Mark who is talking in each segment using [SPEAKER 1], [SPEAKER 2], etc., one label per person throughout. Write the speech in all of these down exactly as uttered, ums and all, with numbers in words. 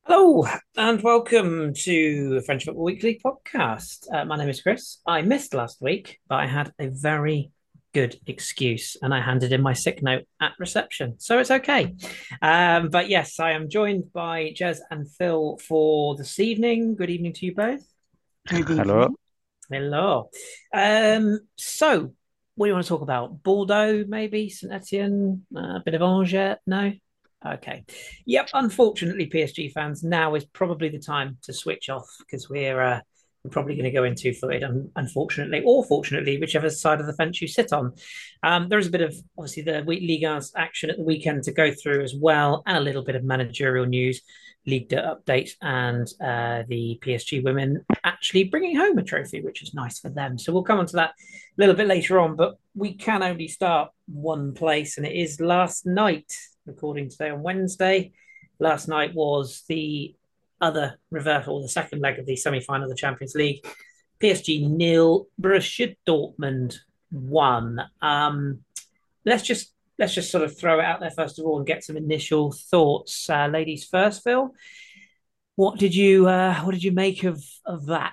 [SPEAKER 1] Hello and welcome to French Football Weekly podcast. Uh, my name is Chris. I missed last week, but I had a very good excuse and I handed in my sick note at reception, so it's okay. Um, but yes, I am joined by Jez and Phil for this evening. Good evening to you both.
[SPEAKER 2] Good
[SPEAKER 3] Hello.
[SPEAKER 2] evening.
[SPEAKER 1] Hello. Um, so, what do you want to talk about? Bordeaux, maybe? Saint Etienne? Uh, a bit of Angers? No? Okay. Yep. Unfortunately, P S G fans, now is probably the time to switch off because we're uh, we're probably going to go into fluid, un- unfortunately, or fortunately, whichever side of the fence you sit on. Um, there is a bit of obviously the week Ligue one's action at the weekend to go through as well, and a little bit of managerial news, League update, and uh, the P S G women actually bringing home a trophy, which is nice for them. So we'll come on to that a little bit later on, but we can only start one place, and it is last night, recording today on Wednesday. Last night was the other reversal, the second leg of the semi final of the Champions League. P S G nil, Borussia Dortmund one. Um, let's just let's just sort of throw it out there first of all and get some initial thoughts. Uh, ladies first, Phil. What did you uh, what did you make of of that?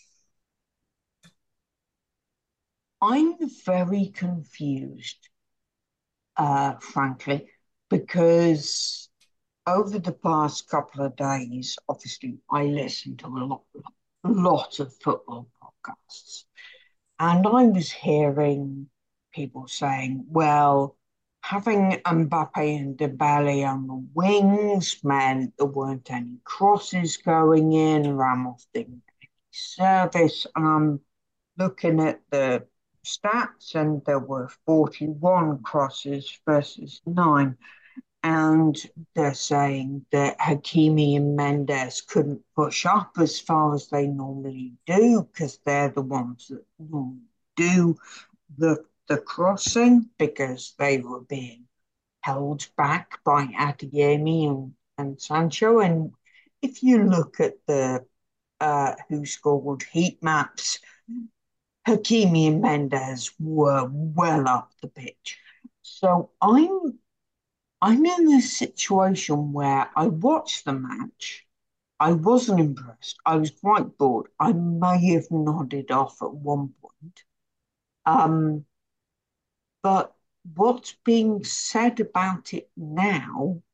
[SPEAKER 2] I'm very confused, uh, frankly, because over the past couple of days, obviously, I listen to a lot, lot of football podcasts, and I was hearing people saying, well, having Mbappe and Dembele on the wings meant there weren't any crosses going in, Ramos didn't get any service. Um, looking at the stats, and there were forty-one crosses versus nine. And they're saying that Hakimi and Mendes couldn't push up as far as they normally do because they're the ones that normally do the the crossing because they were being held back by Adeyemi and, and Sancho. And if you look at the uh, who scored heat maps, Hakimi and Mendes were well up the pitch. So I'm I'm in a situation where I watched the match. I wasn't impressed. I was quite bored. I may have nodded off at one point. Um, but what's being said about it now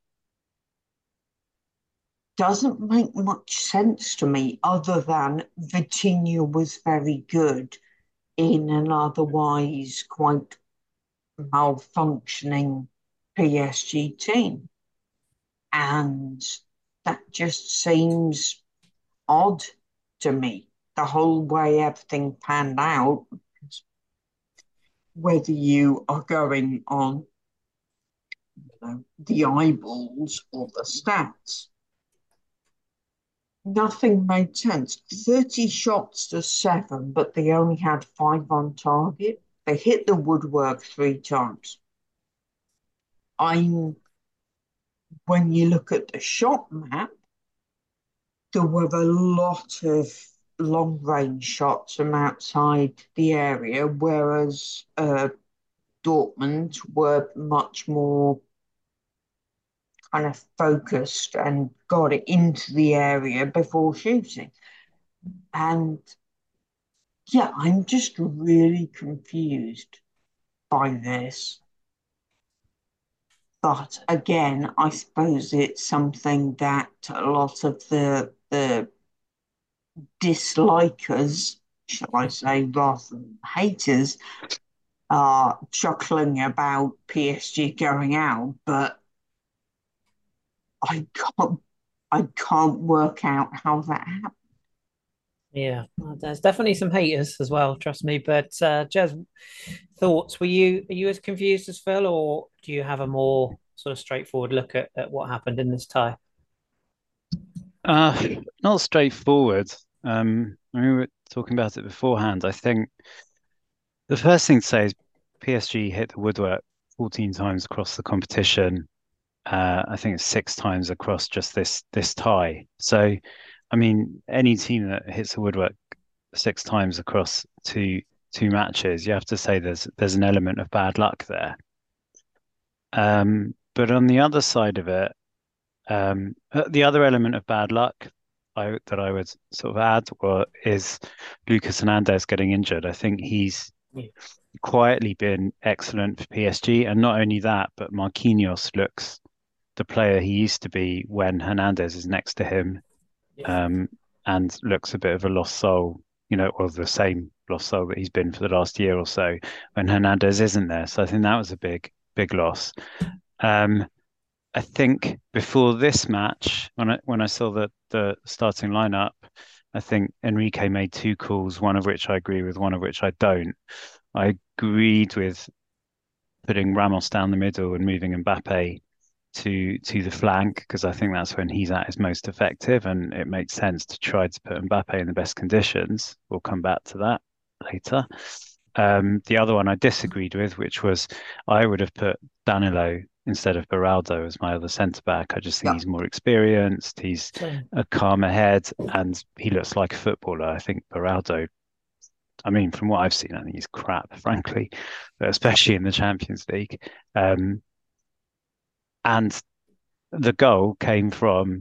[SPEAKER 2] doesn't make much sense to me, other than Vitinha was very good in an otherwise quite malfunctioning P S G team. And that just seems odd to me, the whole way everything panned out, whether you are going on, you know, the eyeballs or the stats. Nothing made sense. thirty shots to seven, but they only had five on target. They hit the woodwork three times. I'm When you look at the shot map, there were a lot of long range shots from outside the area, whereas uh, Dortmund were much more kind of focused and got it into the area before shooting. And yeah, I'm just really confused by this. But again, I suppose it's something that a lot of the the dislikers, shall I say, rather than haters, are chuckling about P S G going out, but I can't I can't work out how that happened.
[SPEAKER 1] Yeah, well, there's definitely some haters as well, trust me. But uh, Jez, thoughts? Were you are you as confused as Phil, or do you have a more sort of straightforward look at, at what happened in this tie?
[SPEAKER 3] Uh, Not straightforward. Um, I mean, we were talking about it beforehand. I think the first thing to say is P S G hit the woodwork fourteen times across the competition. Uh, I think it's six times across just this this tie. So, I mean, any team that hits the woodwork six times across two two matches, you have to say there's there's an element of bad luck there. Um, but on the other side of it, Um, uh, the other element of bad luck I, that I would sort of add or, is Lucas Hernandez getting injured. I think he's
[SPEAKER 1] Yeah.
[SPEAKER 3] quietly been excellent for P S G, and not only that, but Marquinhos looks the player he used to be when Hernandez is next to him,
[SPEAKER 1] Yeah.
[SPEAKER 3] um, and looks a bit of a lost soul, you know, or the same lost soul that he's been for the last year or so when Hernandez isn't there. So I think that was a big, big loss. Um, I think before this match, when I when I saw the the starting lineup, I think Enrique made two calls, one of which I agree with, one of which I don't. I agreed with putting Ramos down the middle and moving Mbappe to to the flank because I think that's when he's at his most effective, and it makes sense to try to put Mbappe in the best conditions. We'll come back to that later. Um, the other one I disagreed with, which was I would have put Danilo instead of Beraldo as my other centre back. I just think
[SPEAKER 2] Yeah.
[SPEAKER 3] he's more experienced. He's
[SPEAKER 1] Same.
[SPEAKER 3] a calmer head, and he looks like a footballer. I think Beraldo. I mean, from what I've seen, I think he's crap, frankly, but especially in the Champions League. Um, and the goal came from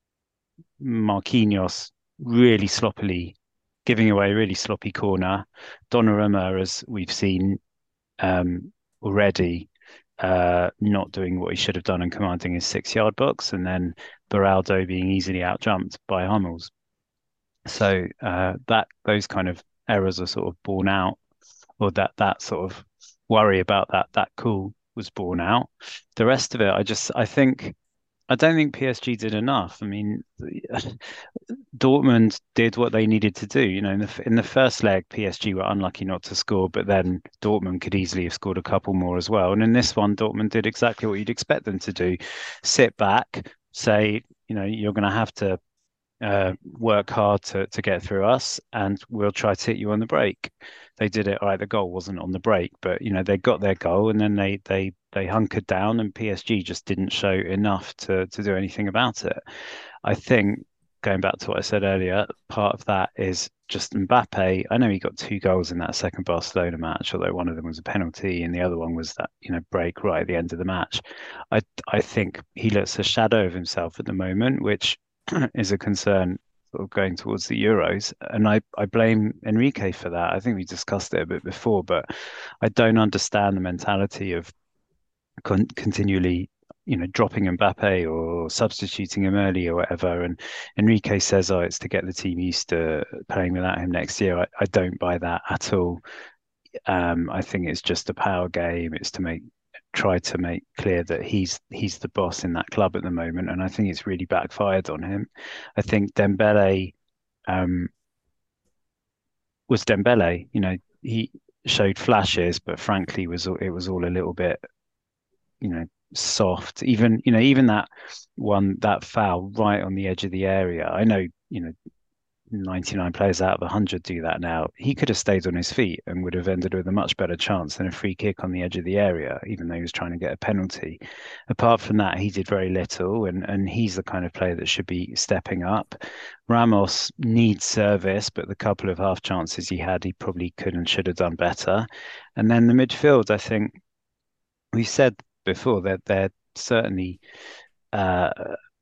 [SPEAKER 3] Marquinhos really sloppily giving away a really sloppy corner. Donnarumma, as we've seen um, already, uh, not doing what he should have done and commanding his six-yard box, and then Beraldo being easily outjumped by Hummels. So uh, that those kind of errors are sort of borne out, or that that sort of worry about that that call was borne out. The rest of it, I just I think I don't think P S G did enough. I mean, Dortmund did what they needed to do. You know, in the in the first leg, P S G were unlucky not to score, but then Dortmund could easily have scored a couple more as well. And in this one, Dortmund did exactly what you'd expect them to do: sit back, say, you know, you're going to have to uh, work hard to to get through us, and we'll try to hit you on the break. They did it. All right, the goal wasn't on the break, but you know they got their goal, and then they they they hunkered down, and P S G just didn't show enough to to do anything about it. I think going back to what I said earlier, part of that is just Mbappe. I know he got two goals in that second Barcelona match, although one of them was a penalty and the other one was that, you know, break right at the end of the match. I I think he looks a shadow of himself at the moment, which is a concern sort of going towards the Euros. And I, I blame Enrique for that. I think we discussed it a bit before, but I don't understand the mentality of con continually, you know, dropping Mbappe or substituting him early or whatever. And Enrique says, "Oh, it's to get the team used to playing without him next year." I, I don't buy that at all. Um, I think it's just a power game. It's to make try to make clear that he's he's the boss in that club at the moment, and I think it's really backfired on him. I think Dembele um, was Dembele. You know, he showed flashes, but frankly, was it was all a little bit, you know, soft. Even, you know, even that one, that foul right on the edge of the area. I know, you know, ninety-nine players out of one hundred do that now. He could have stayed on his feet and would have ended with a much better chance than a free kick on the edge of the area, even though he was trying to get a penalty. Apart from that, he did very little, and, and he's the kind of player that should be stepping up. Ramos needs service, but the couple of half chances he had, he probably could and should have done better. And then the midfield, I think we said before that they're certainly uh,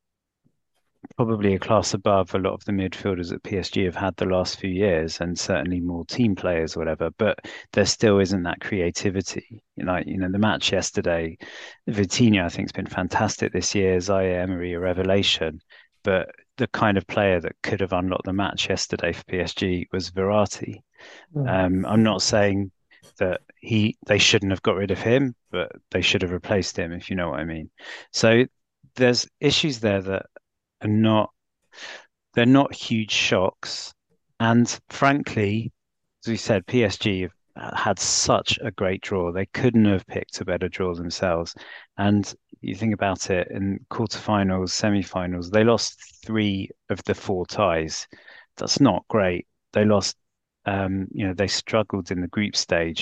[SPEAKER 3] probably a class above a lot of the midfielders that P S G have had the last few years, and certainly more team players, or whatever. But there still isn't that creativity. You know, you know, the match yesterday, Vitinha I think has been fantastic this year. Zaire Emery a revelation, but the kind of player that could have unlocked the match yesterday for P S G was Verratti.
[SPEAKER 1] Mm.
[SPEAKER 3] Um, I'm not saying that he they shouldn't have got rid of him, but they should have replaced him, if you know what I mean. So there's issues there that are not they're not huge shocks. And frankly, as we said, P S G have had such a great draw. They couldn't have picked a better draw themselves. And you think about it in quarterfinals, semi-finals, they lost three of the four ties. That's not great. They lost, um, you know, they struggled in the group stage.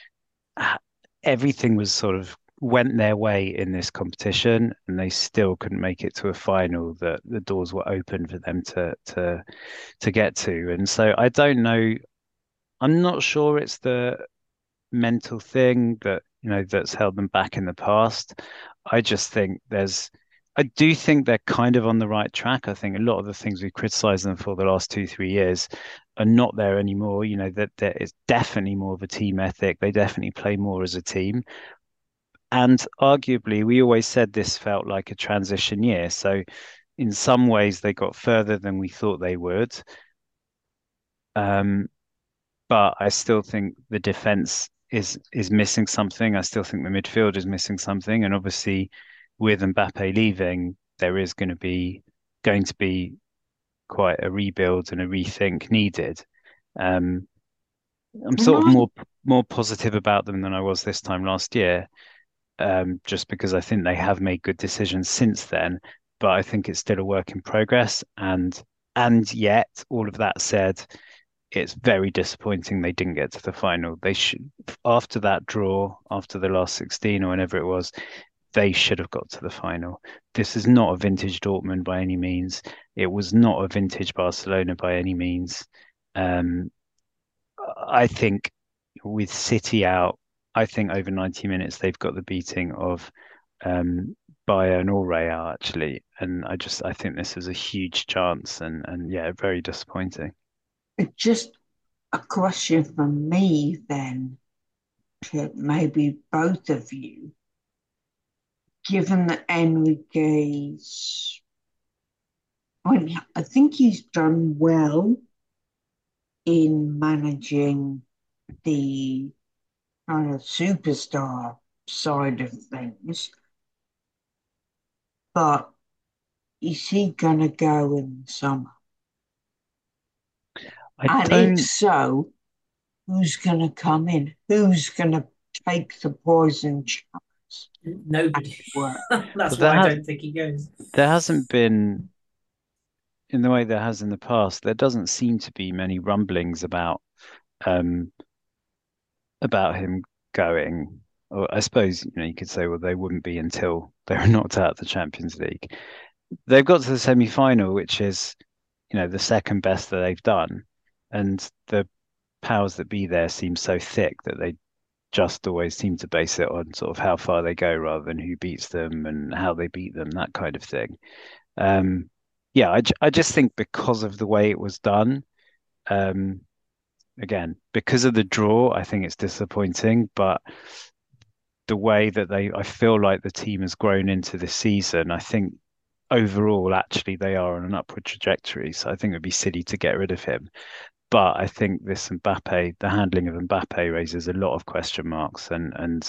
[SPEAKER 3] Everything was sort of went their way in this competition, and they still couldn't make it to a final that the doors were open for them to to to get to. And so I don't know. I'm not sure it's the mental thing that, you know, that's held them back in the past. I just think there's I do think they're kind of on the right track. I think a lot of the things we've criticized them for the last two, three years are not there anymore. You know, that there is definitely more of a team ethic. They definitely play more as a team. And arguably, we always said this felt like a transition year. So in some ways, they got further than we thought they would. Um, but I still think the defense is is missing something. I still think the midfield is missing something. And obviously, with Mbappe leaving, there is going to be going to be quite a rebuild and a rethink needed. Um, I'm
[SPEAKER 2] Can
[SPEAKER 3] sort of
[SPEAKER 2] I
[SPEAKER 3] more more positive about them than I was this time last year, um, just because I think they have made good decisions since then. But I think it's still a work in progress. And and yet, all of that said, it's very disappointing they didn't get to the final. They should, after that draw, after the last sixteen or whenever it was, they should have got to the final. This is not a vintage Dortmund by any means. It was not a vintage Barcelona by any means. Um, I think with City out, I think over ninety minutes they've got the beating of um, Bayern or Real actually, and I just I think this is a huge chance, and and yeah, very disappointing.
[SPEAKER 2] just a question from me then to maybe both of you, given that Enrique's, I mean, I think he's done well in managing the kind of superstar side of things, but is he going to go in the summer?
[SPEAKER 3] I
[SPEAKER 2] And if
[SPEAKER 3] don't.
[SPEAKER 2] so, who's going to come in? Who's going to take the poison chalice and
[SPEAKER 1] Nobody.
[SPEAKER 2] work?
[SPEAKER 1] That's
[SPEAKER 3] Well, there
[SPEAKER 1] why I
[SPEAKER 3] has
[SPEAKER 1] don't think he goes.
[SPEAKER 3] there hasn't been in the way there has in the past. There doesn't seem to be many rumblings about um about him going. Or I suppose you know you could say, well, they wouldn't be until they were knocked out of the Champions League. They've got to the semi-final, which is you know the second best that they've done, and the powers that be there seem so thick that they just always seem to base it on sort of how far they go rather than who beats them and how they beat them, that kind of thing. Um, yeah, I, I just think because of the way it was done, um, again, because of the draw, I think it's disappointing, but the way that they, I feel like the team has grown into this season, I think overall, actually, they are on an upward trajectory. So I think it would be silly to get rid of him. But I think this Mbappe, the handling of Mbappe raises a lot of question marks, and and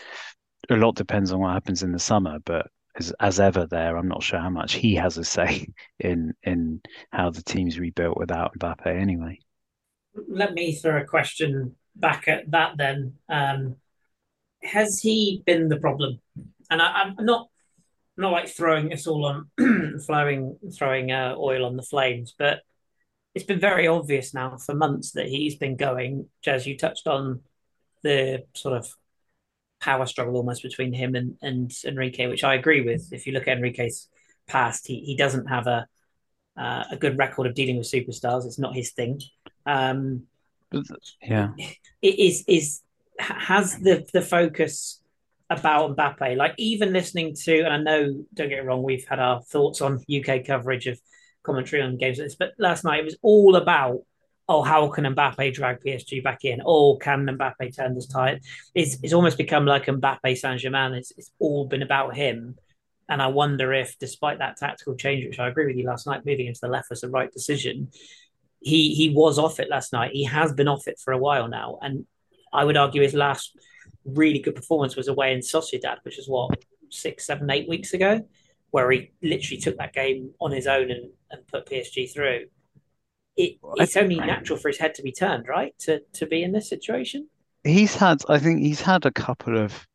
[SPEAKER 3] a lot depends on what happens in the summer. But as as ever, there, I'm not sure how much he has a say in in how the team's rebuilt without Mbappe. Anyway,
[SPEAKER 1] Let me throw a question back at that then. Um, has he been the problem? And I, I'm not not like throwing this all on flowing throwing uh, oil on the flames, but it's been very obvious now for months that he's been going. As you touched on the sort of power struggle almost between him and, and Enrique, which I agree with. If you look at Enrique's past, he, he doesn't have a uh, a good record of dealing with superstars. It's not his thing. Um,
[SPEAKER 3] yeah,
[SPEAKER 1] it is is has the the focus about Mbappe, like even listening to, and I know, don't get it wrong, we've had our thoughts on U K coverage of commentary on games like this, but last night it was all about, oh, how can Mbappe drag P S G back in? Oh, can Mbappe turn this tide? It's, it's almost become like Mbappe Saint Germain. It's, it's all been about him. And I wonder if, despite that tactical change, which I agree with you last night, moving into the left was the right decision, he he was off it last night. He has been off it for a while now, and I would argue his last really good performance was away in Sociedad, which was what six, seven, eight weeks ago, where he literally took that game on his own and, and put P S G through. It
[SPEAKER 3] I,
[SPEAKER 1] it's only natural for his head to be turned, right, to to be in this situation.
[SPEAKER 3] he's had. I think he's had a couple of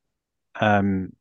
[SPEAKER 3] um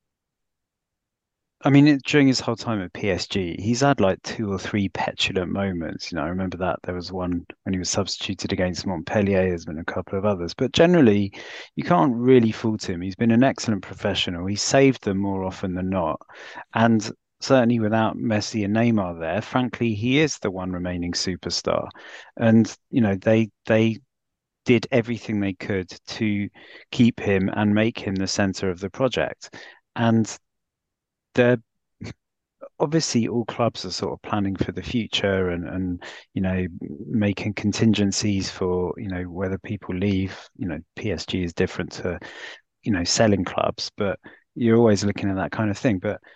[SPEAKER 3] I mean, it, during his whole time at P S G, he's had like two or three petulant moments. You know, I remember that there was one when he was substituted against Montpellier. There's been a couple of others, but generally, you can't really fault him. He's been an excellent professional. He saved them more often than not, and certainly without Messi and Neymar there, frankly, he is the one remaining superstar. And you know, they they did everything they could to keep him and make him the center of the project. And they're obviously all clubs are sort of planning for the future and and you know making contingencies for you know whether people leave. You know, P S G is different to you know selling clubs, but you're always looking at that kind of thing. But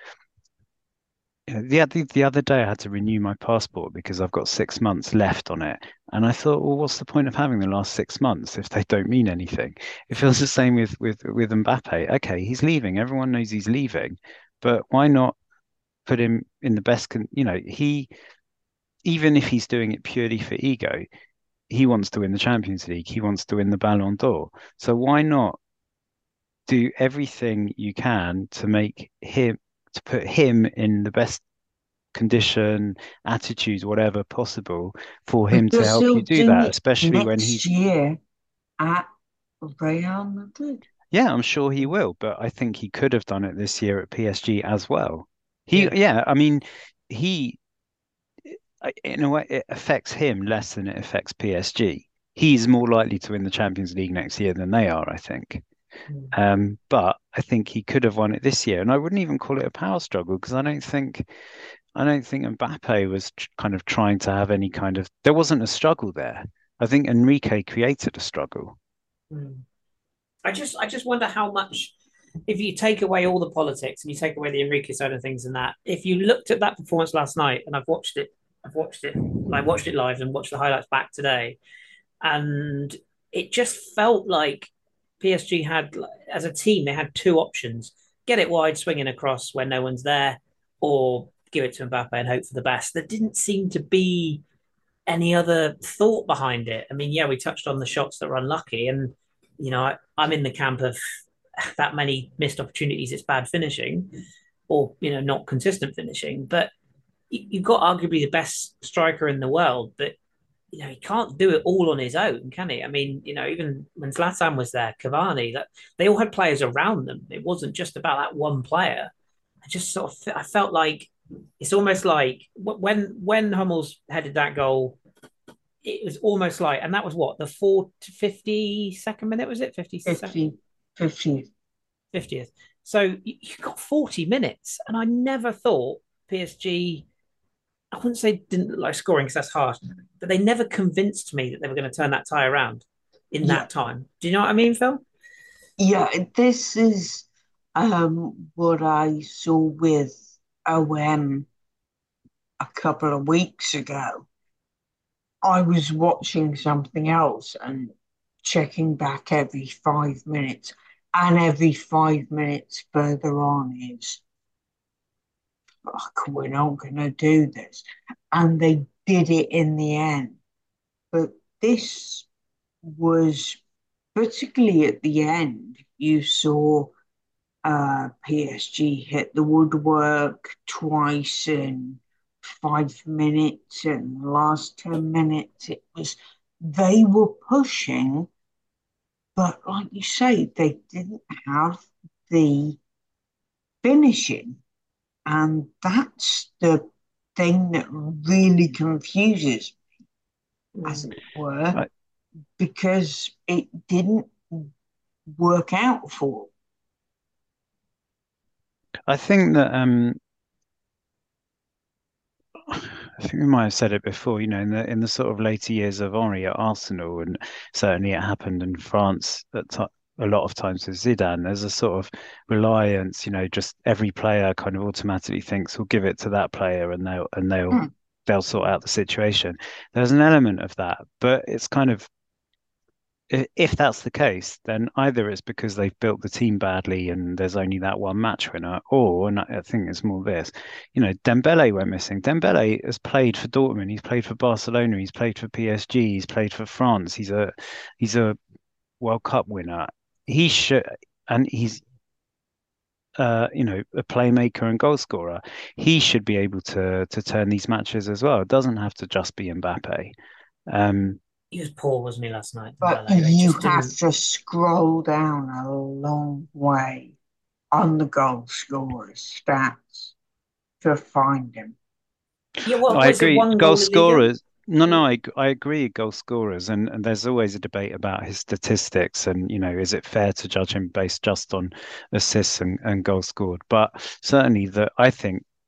[SPEAKER 3] you know, the other the other day I had to renew my passport because I've got six months left on it, and I thought, well, what's the point of having the last six months if they don't mean anything? It feels the same with with with Mbappe. Okay, he's leaving. Everyone knows he's leaving, but why not put him in the best con you know, he even if he's doing it purely for ego, he wants to win the Champions League, he wants to win the Ballon d'Or. So why not do everything you can to make him to put him in the best condition, attitude, whatever possible for him to
[SPEAKER 2] Because
[SPEAKER 3] help
[SPEAKER 2] he'll
[SPEAKER 3] you do
[SPEAKER 2] do
[SPEAKER 3] that,
[SPEAKER 2] it
[SPEAKER 3] especially when
[SPEAKER 2] next
[SPEAKER 3] he's
[SPEAKER 2] year at Real Madrid.
[SPEAKER 3] yeah, I'm sure he will, but I think he could have done it this year at P S G as well. He
[SPEAKER 1] Yeah.
[SPEAKER 3] yeah, I mean he in a way, it affects him less than it affects P S G. He's more likely to win the Champions League next year than they are, I think.
[SPEAKER 1] Mm.
[SPEAKER 3] Um, but I think he could have won it this year, and I wouldn't even call it a power struggle because I don't think I don't think Mbappe was tr- kind of trying to have any kind of. There wasn't a struggle there. I think Enrique created a struggle.
[SPEAKER 1] Mm. I just I just wonder how much, if you take away all the politics and you take away the Enrique side of things and that, if you looked at that performance last night, and I've watched it, I've watched it, I watched it live and watched the highlights back today, and it just felt like P S G had, as a team, they had two options: get it wide, swinging across when no one's there, or give it to Mbappe and hope for the best. There didn't seem to be any other thought behind it. I mean, yeah, we touched on the shots that were unlucky, and you know, I, I'm in the camp of that many missed opportunities. It's bad finishing, or you know, not consistent finishing. But you've got arguably the best striker in the world, but you know, he can't do it all on his own, can he? I mean, you know, even when Zlatan was there, Cavani, that they all had players around them. It wasn't just about that one player. I just sort of I felt like it's almost like when when Hummels headed that goal, it was almost like, and that was what, the four to fifty second minute, was it fifty second?
[SPEAKER 2] fifty, fifty.
[SPEAKER 1] fiftieth. So you got forty minutes, and I never thought P S G, I wouldn't say didn't look like scoring because that's harsh, but they never convinced me that they were going to turn that tie around in
[SPEAKER 2] Yeah,
[SPEAKER 1] that time. Do you know what I mean, Phil?
[SPEAKER 2] yeah. This is um what I saw with O M a couple of weeks ago. I was watching something else and checking back every five minutes, and every five minutes further on is, fuck, we're not going to do this. And they did it in the end. But this was, particularly at the end, you saw uh, P S G hit the woodwork twice in five minutes. And the last ten minutes, it was, they were pushing, but like you say, they didn't have the finishing. And that's the thing that really confuses, as
[SPEAKER 1] Mm.
[SPEAKER 2] it were,
[SPEAKER 3] I,
[SPEAKER 2] because it didn't work out for
[SPEAKER 3] I think that um, I think we might have said it before, you know, in the in the sort of later years of Henri at Arsenal, and certainly it happened in France at ti a lot of times with Zidane. There's a sort of reliance, you know, just every player kind of automatically thinks, we'll give it to that player and they'll and they'll
[SPEAKER 2] them.
[SPEAKER 3] they'll sort out the situation. There's an element of that, but it's kind of i- if that's the case, then either it's because they've built the team badly and there's only that one match winner, or, and I I think it's more this, you know, Dembele went missing. Dembele has played for Dortmund, he's played for Barcelona, he's played for P S G, he's played for France, he's a he's a World Cup winner. He should, and he's uh, you know, a playmaker and goal scorer. He should be able to to turn these matches as well. It doesn't have to just be Mbappe. Um,
[SPEAKER 1] He was poor, wasn't he, last night?
[SPEAKER 2] But
[SPEAKER 1] Dembele. They
[SPEAKER 2] you
[SPEAKER 1] just
[SPEAKER 2] have
[SPEAKER 1] didn't.
[SPEAKER 2] to scroll down a long way on the goal scorers stats to find him.
[SPEAKER 1] Yeah, what
[SPEAKER 3] I
[SPEAKER 1] was it?
[SPEAKER 3] agree.
[SPEAKER 1] One
[SPEAKER 3] Goal
[SPEAKER 1] goal in Liga?
[SPEAKER 3] scorers. No, no, I I agree. Goal scorers, and and there's always a debate about his statistics, and you know, is it fair to judge him based just on assists and, and goals scored? But certainly, that I think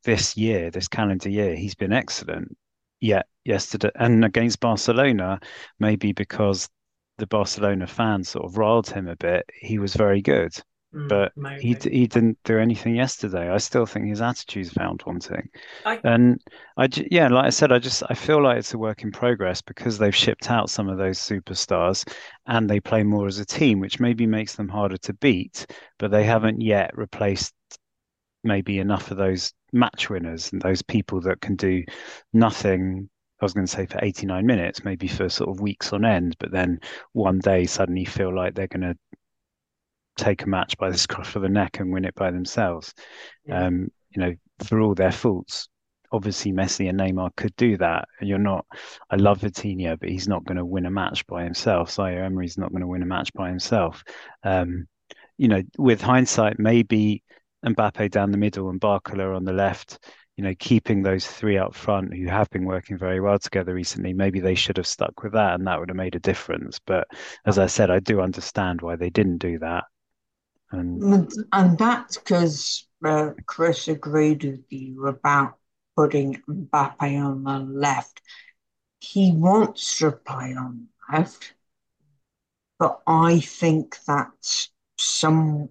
[SPEAKER 3] this year, this calendar year, he's been excellent. Yet yesterday and against Barcelona, maybe because the Barcelona fans sort of riled him a bit, he was very good.
[SPEAKER 1] Mm,
[SPEAKER 3] But he
[SPEAKER 1] maybe.
[SPEAKER 3] he didn't do anything yesterday. I still think his attitude's found wanting.
[SPEAKER 1] I
[SPEAKER 3] And I yeah, like I said, I just I feel like it's a work in progress because they've shipped out some of those superstars and they play more as a team, which maybe makes them harder to beat, but they haven't yet replaced maybe enough of those match winners and those people that can do nothing. I was going to say for eighty-nine minutes, maybe for sort of weeks on end, but then one day suddenly feel like they're going to take a match by the scruff of the neck and win it by themselves.
[SPEAKER 1] yeah.
[SPEAKER 3] Um, you know, for all their faults, obviously Messi and Neymar could do that. And you're not, I love Vitinha, but he's not going to win a match by himself. Zaire Emery's not going to win a match by himself. Um, you know, with hindsight, maybe Mbappe down the middle and Barcola on the left, you know, keeping those three up front who have been working very well together recently, maybe they should have stuck with that and that would have made a difference. But as I said, I do understand why they didn't do that. And
[SPEAKER 2] And and that's because uh, Chris agreed with you about putting Mbappe on the left. He wants to play on the left, but I think that's some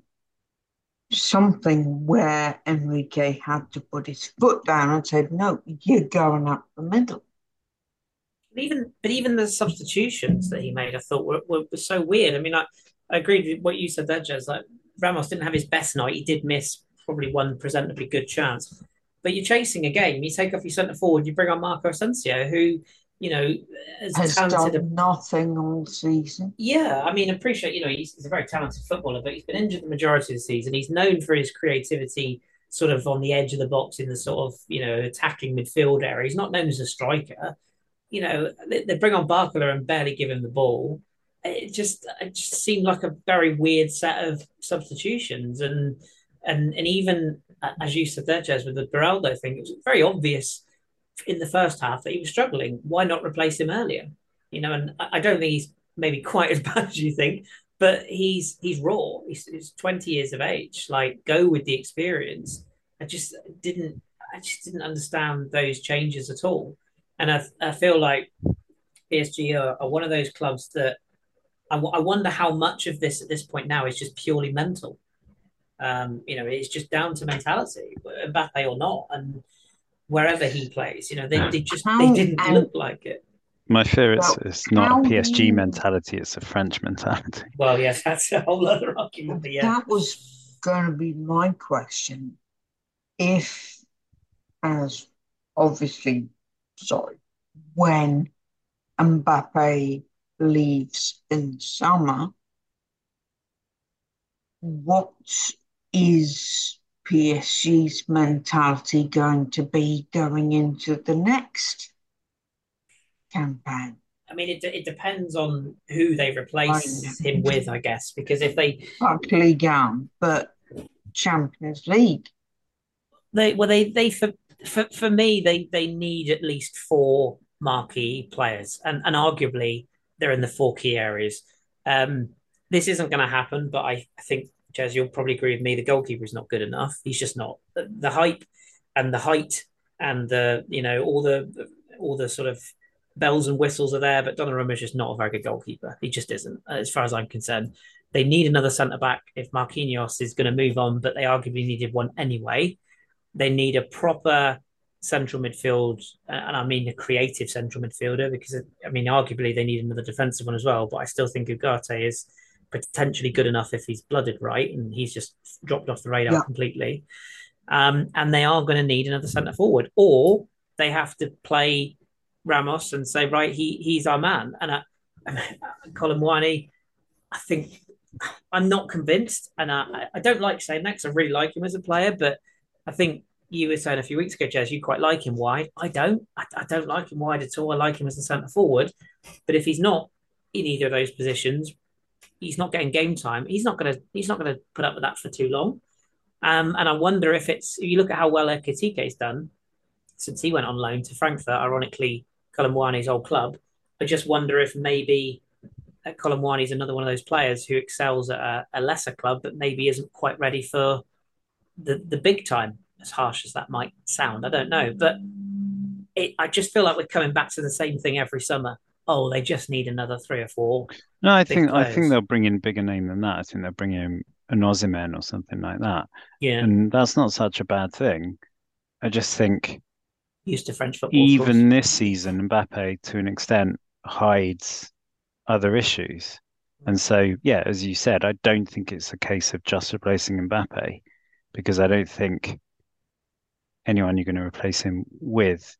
[SPEAKER 2] something where Enrique had to put his foot down and said, "No, you're going up the middle."
[SPEAKER 1] But even but even the substitutions that he made, I thought were, were, were so weird. I mean, I, I agreed with what you said there, Jez. Like Ramos didn't have his best night. He did miss probably one presentably good chance. But you're chasing a game. You take off your centre forward. You bring on Marco Asensio, who you know as
[SPEAKER 2] Has
[SPEAKER 1] talented. A,
[SPEAKER 2] done nothing all season.
[SPEAKER 1] yeah, I mean, appreciate you know he's, he's a very talented footballer, but he's been injured the majority of the season. He's known for his creativity, sort of on the edge of the box in the sort of you know attacking midfield area. He's not known as a striker. You know, they, they bring on Barcola and barely give him the ball. It just it just seemed like a very weird set of substitutions, and and and even as you said there, Jez, with the Beraldo thing, it was very obvious in the first half that he was struggling. Why not replace him earlier? You know, and I don't think he's maybe quite as bad as you think, but he's he's raw. He's, he's twenty years of age. Like, go with the experience. I just didn't I just didn't understand those changes at all. And I, I feel like P S G are, are one of those clubs that I, I wonder how much of this at this point now is just purely mental. Um, you know, it's just down to mentality, Mbappe or not, and wherever he plays, you know, they, they just they
[SPEAKER 2] How
[SPEAKER 1] didn't
[SPEAKER 2] and
[SPEAKER 1] look like it.
[SPEAKER 3] my fear is
[SPEAKER 2] well,
[SPEAKER 3] it's not a
[SPEAKER 2] how do
[SPEAKER 3] P S G
[SPEAKER 2] you
[SPEAKER 3] mentality, it's a French mentality.
[SPEAKER 1] Well, yes, that's a whole other argument, but yeah,
[SPEAKER 2] that was going to be my question. If, as obviously, sorry, when Mbappe leaves in summer, what is P S G's mentality going to be going into the next campaign?
[SPEAKER 1] I mean, it it depends on who they
[SPEAKER 2] I
[SPEAKER 1] replace
[SPEAKER 2] know,
[SPEAKER 1] him with, I guess, because if they
[SPEAKER 2] not Ligue one, but Champions League.
[SPEAKER 1] they well they they for for, for me they they need at least four marquee players, and and arguably they're in the four key areas. Um, this isn't going to happen, but I, I think Jez, you'll probably agree with me. The goalkeeper is not good enough. He's just not the, the hype and the height and the you know all the all the sort of bells and whistles are there, but Donnarumma is just not a very good goalkeeper. He just isn't, as far as I'm concerned. They need another centre back if Marquinhos is going to move on, but they arguably needed one anyway. They need a proper central midfield, and I mean a creative central midfielder because I mean arguably they need another defensive one as well. But I still think Ugarte is potentially good enough if he's blooded right, and he's just dropped off the radar
[SPEAKER 2] Yeah.
[SPEAKER 1] completely. Um, and they are going to need another centre forward, or they have to play Ramos and say right, he he's our man. And I, Colin Moani, I think I'm not convinced, and I, I don't like saying that because I really like him as a player, but I think you were saying a few weeks ago, Jez, you quite like him wide. I don't. I, I don't like him wide at all. I like him as a centre forward, but if he's not in either of those positions, he's not getting game time. He's not gonna. He's not gonna put up with that for too long. Um, and I wonder if it's if you look at how well Ekitike's done since he went on loan to Frankfurt, ironically, Colin Moani's old club. I just wonder if maybe Colin Moani is another one of those players who excels at a, a lesser club, but maybe isn't quite ready for the the big time. as harsh as that might sound. I don't know, but it, I just feel like we're coming back to the same thing every summer. Oh, they just need another three or four
[SPEAKER 3] No, I
[SPEAKER 1] big
[SPEAKER 3] think I think
[SPEAKER 1] players.
[SPEAKER 3] they'll bring in bigger name than that. I think they'll bring in an Osimhen or something like that,
[SPEAKER 1] Yeah,
[SPEAKER 3] and that's not such a bad thing. I just think
[SPEAKER 1] used to French football, of course.
[SPEAKER 3] even this season, Mbappe, to an extent, hides other issues. And so, yeah, as you said, I don't think it's a case of just replacing Mbappe because I don't think anyone you're going to replace him with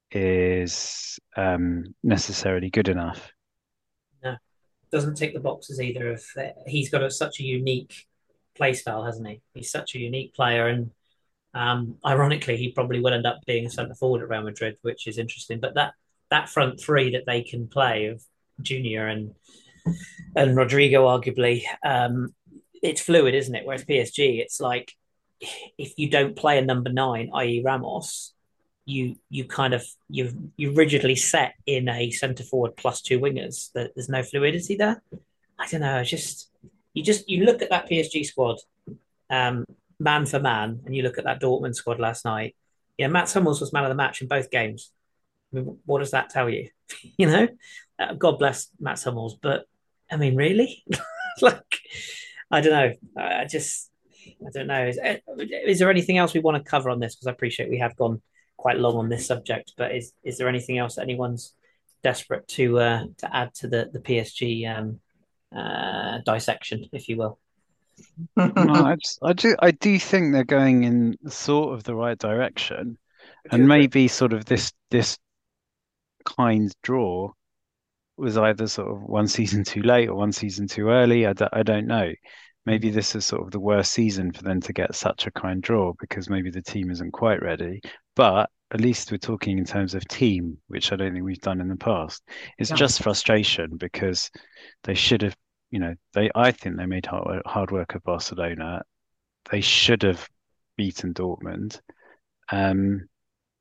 [SPEAKER 3] is um, necessarily good enough.
[SPEAKER 1] No, doesn't tick the boxes either. Of uh, he's got a, such a unique play style, hasn't he? He's such a unique player, and um, ironically, he probably will end up being a centre forward at Real Madrid, which is interesting. But that that front three that they can play of Junior and and Rodrigo, arguably, um, it's fluid, isn't it? Whereas P S G, it's like if you don't play a number nine, that is. Ramos, you you kind of you you rigidly set in a centre forward plus two wingers. There's no fluidity there. I don't know. Just you just you look at that P S G squad, um, man for man, and you look at that Dortmund squad last night. Yeah, Matt Hummels was man of the match in both games. I mean, what does that tell you? you know, uh, God bless Matt Hummels, but I mean, really, like I don't know. I just I don't know. Is, is there anything else we want to cover on this? Because I appreciate we have gone quite long on this subject, but is is there anything else that anyone's desperate to uh, to add to the the P S G um, uh, dissection, if you will?
[SPEAKER 3] No, I just, I do, I do think they're going in sort of the right direction,
[SPEAKER 1] I do
[SPEAKER 3] and
[SPEAKER 1] agree.
[SPEAKER 3] maybe sort of this this kind draw was either sort of one season too late or one season too early. I don't, I don't know. Maybe this is sort of the worst season for them to get such a kind draw because maybe the team isn't quite ready. But at least we're talking in terms of team, which I don't think we've done in the past. It's
[SPEAKER 1] Yeah.
[SPEAKER 3] just frustration because they should have, you know, they I think they made hard, hard work of Barcelona. They should have beaten Dortmund. Um,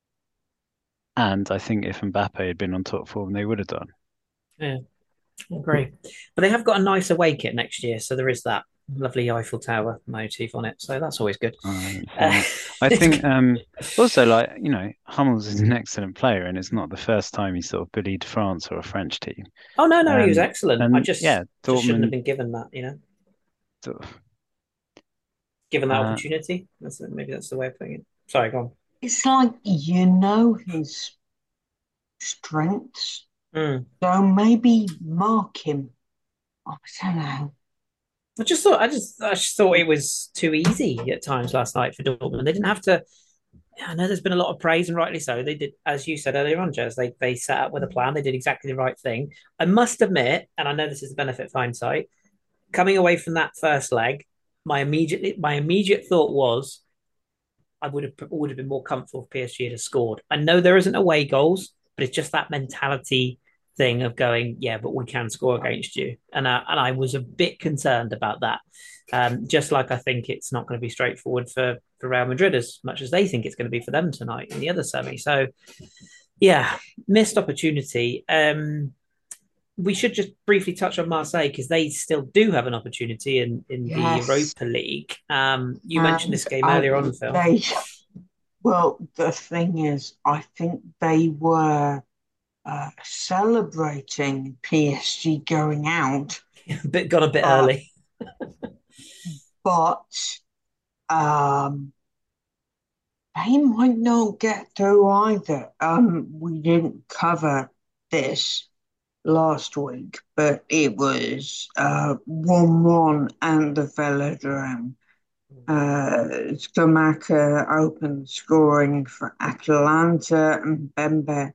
[SPEAKER 3] and I think if Mbappe had been on top form, they would have done.
[SPEAKER 1] Yeah, I agree. But they have got a nice away kit next year, so there is that lovely Eiffel Tower motif on it. So that's always good.
[SPEAKER 3] I haven't seen
[SPEAKER 1] Uh,
[SPEAKER 3] it. I
[SPEAKER 1] it's
[SPEAKER 3] think
[SPEAKER 1] good.
[SPEAKER 3] um also like, you know, Hummels is an excellent player and it's not the first time he sort of bullied France or a French team.
[SPEAKER 1] Oh no, no, he was
[SPEAKER 3] Um
[SPEAKER 1] excellent. I
[SPEAKER 3] and
[SPEAKER 1] just
[SPEAKER 3] yeah,
[SPEAKER 1] just shouldn't have
[SPEAKER 3] Dortmund
[SPEAKER 1] been given that, you know,
[SPEAKER 3] sort of,
[SPEAKER 1] given that
[SPEAKER 3] uh
[SPEAKER 1] opportunity. That's maybe that's the way of putting it. Sorry, go on.
[SPEAKER 2] It's like you know his strengths,
[SPEAKER 1] Mm.
[SPEAKER 2] so maybe mark him. I don't know.
[SPEAKER 1] I just thought I just I just thought it was too easy at times last night for Dortmund. They didn't have to. I know there's been a lot of praise, and rightly so. They did, as you said earlier on, Jez. They they set up with a plan. They did exactly the right thing. I must admit, and I know this is the benefit of hindsight. Coming away from that first leg, my immediate my immediate thought was I would have would have been more comfortable if P S G had scored. I know there isn't away goals, but it's just that mentality thing of going, yeah, but we can score against you, and I, and I was a bit concerned about that. Um, just like I think it's not going to be straightforward for for Real Madrid as much as they think it's going to be for them tonight in the other semi. So yeah, missed opportunity. Um, we should just briefly touch on Marseille because they still do have an opportunity in, in the
[SPEAKER 2] Yes,
[SPEAKER 1] Europa League. Um, you mentioned
[SPEAKER 2] and
[SPEAKER 1] this game
[SPEAKER 2] uh,
[SPEAKER 1] earlier on, Phil.
[SPEAKER 2] they, well, the thing is, I think they were uh, celebrating P S G going out,
[SPEAKER 1] Bit got a bit
[SPEAKER 2] uh,
[SPEAKER 1] early.
[SPEAKER 2] but um, they might not get through either. Um, we didn't cover this last week, but it was uh, one one and the Velodrome. Uh, Scamacca opened scoring for Atalanta and Bembe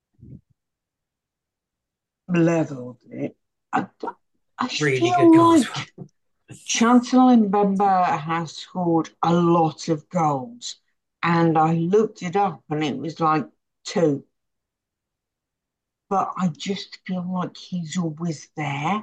[SPEAKER 2] leveled it. I, I
[SPEAKER 1] Really good
[SPEAKER 2] feel
[SPEAKER 1] goal as well.
[SPEAKER 2] like Chantal Mbemba has scored a lot of goals, and I looked it up and it was like two. But I just feel like he's always there.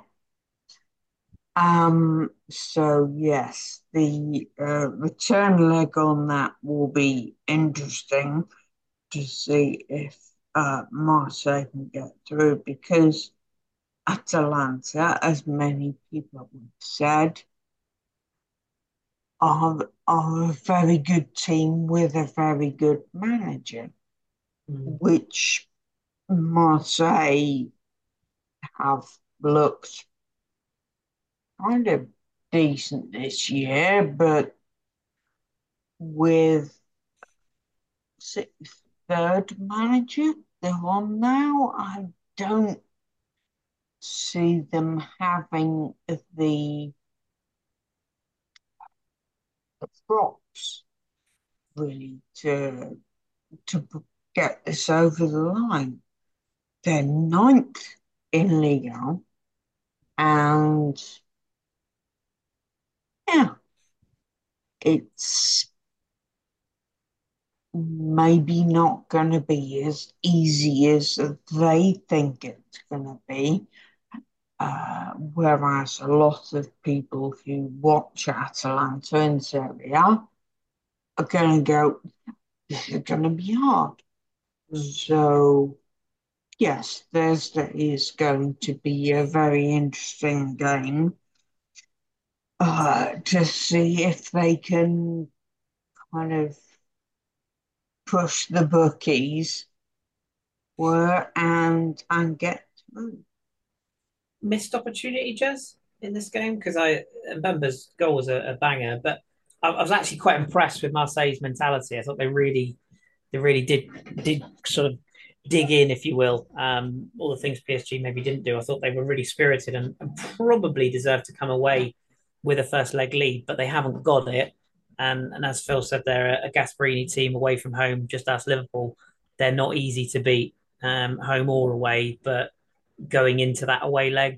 [SPEAKER 2] Um, so yes, the uh, return leg on that will be interesting to see if uh, Marseille can get through because Atalanta, as many people have said, are, are a very good team with a very good manager,
[SPEAKER 1] Mm.
[SPEAKER 2] which Marseille have looked kind of decent this year, but with sixth, third manager they're on now, I don't see them having the, the props really to to get this over the line. They're ninth in Ligue one, and yeah, it's maybe not going to be as easy as they think it's going to be. Uh, whereas a lot of people who watch Atalanta in Serie A are going to go, this is going to be hard.
[SPEAKER 1] Mm.
[SPEAKER 2] So, yes, Thursday is going to be a very interesting game uh, to see if they can kind of push the bookies were and and get through.
[SPEAKER 1] Missed opportunity, Jez, in this game because I Mbemba's goal was a, a banger, but I, I was actually quite impressed with Marseille's mentality. I thought they really, they really did did sort of dig in, if you will. Um, all the things P S G maybe didn't do. I thought they were really spirited and, and probably deserved to come away with a first leg lead, but they haven't got it. And, and as Phil said, they're a, a Gasperini team away from home, just as Liverpool. They're not easy to beat, um, home or away, but going into that away leg,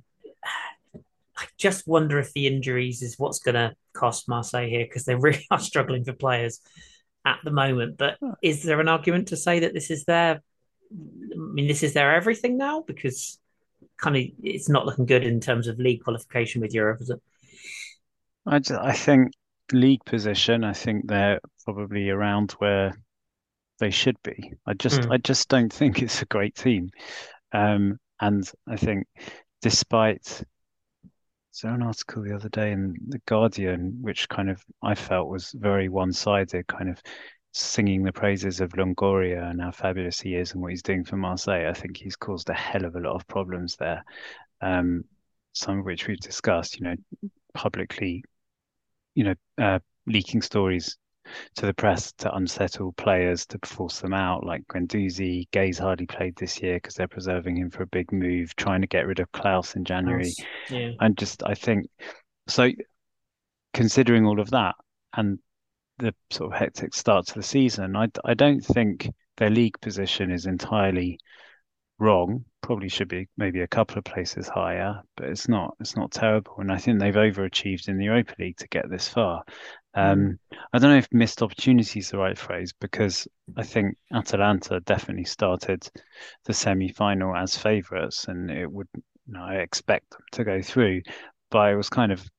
[SPEAKER 1] I just wonder if the injuries is what's going to cost Marseille here because they really are struggling for players at the moment. But is there an argument to say that this is their, I mean, this is their everything now? Because kind of it's not looking good in terms of league qualification with Europe, is it?
[SPEAKER 3] I, ju- I think league position, I think they're probably around where they should be. I just I
[SPEAKER 1] Mm.
[SPEAKER 3] just don't think it's a great team. Um, and I think despite there an article the other day in The Guardian, which kind of I felt was very one-sided, kind of singing the praises of Longoria and how fabulous he is and what he's doing for Marseille. I think he's caused a hell of a lot of problems there. Um, some of which we've discussed, you know, publicly, you know, uh, leaking stories to the press to unsettle players to force them out, like Guendouzi. Gay's hardly played this year because they're preserving him for a big move, trying to get rid of Klaus in January.
[SPEAKER 1] House. Yeah.
[SPEAKER 3] And just, I think, so considering all of that and the sort of hectic start to the season, I, I don't think their league position is entirely wrong. Probably should be maybe a couple of places higher, but it's not it's not terrible. And I think they've overachieved in the Europa League to get this far.
[SPEAKER 1] Mm.
[SPEAKER 3] Um, I don't know if missed opportunity is the right phrase because I think Atalanta definitely started the semi-final as favourites, and it would, you know, I expect them to go through. But it was kind of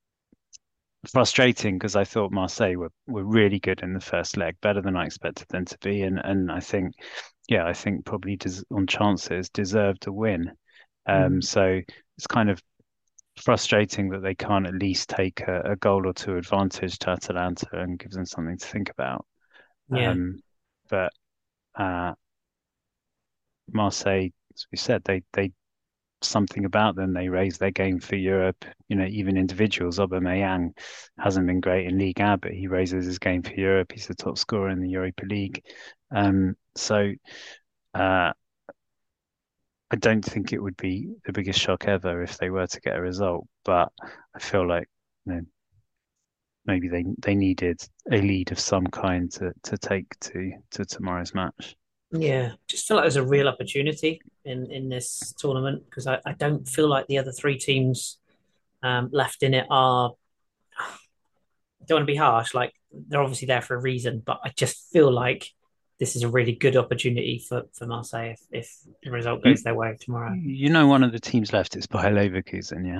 [SPEAKER 3] frustrating because I thought Marseille were, were really good in the first leg, better than I expected them to be, and and I think, yeah, I think probably des on chances deserved a win. Um,
[SPEAKER 1] Mm.
[SPEAKER 3] so it's kind of frustrating that they can't at least take a, a goal or two advantage to Atalanta and gives them something to think about.
[SPEAKER 1] Yeah.
[SPEAKER 3] Um, but uh, Marseille, as we said, they they something about them. They raise their game for Europe. You know, even individuals. Aubameyang hasn't been great in Ligue one, but he raises his game for Europe. He's the top scorer in the Europa League. Um, so uh, I don't think it would be the biggest shock ever if they were to get a result. But I feel like, you know, maybe they they needed a lead of some kind to to take to to tomorrow's match.
[SPEAKER 1] Yeah. Just feel like there's a real opportunity in in this tournament because I, I don't feel like the other three teams um, left in it are don't want to be harsh. Like they're obviously there for a reason, but I just feel like this is a really good opportunity for for Marseille if, if the result
[SPEAKER 3] You
[SPEAKER 1] goes their way tomorrow.
[SPEAKER 3] you know, one of the teams left is Bayer Leverkusen, yeah.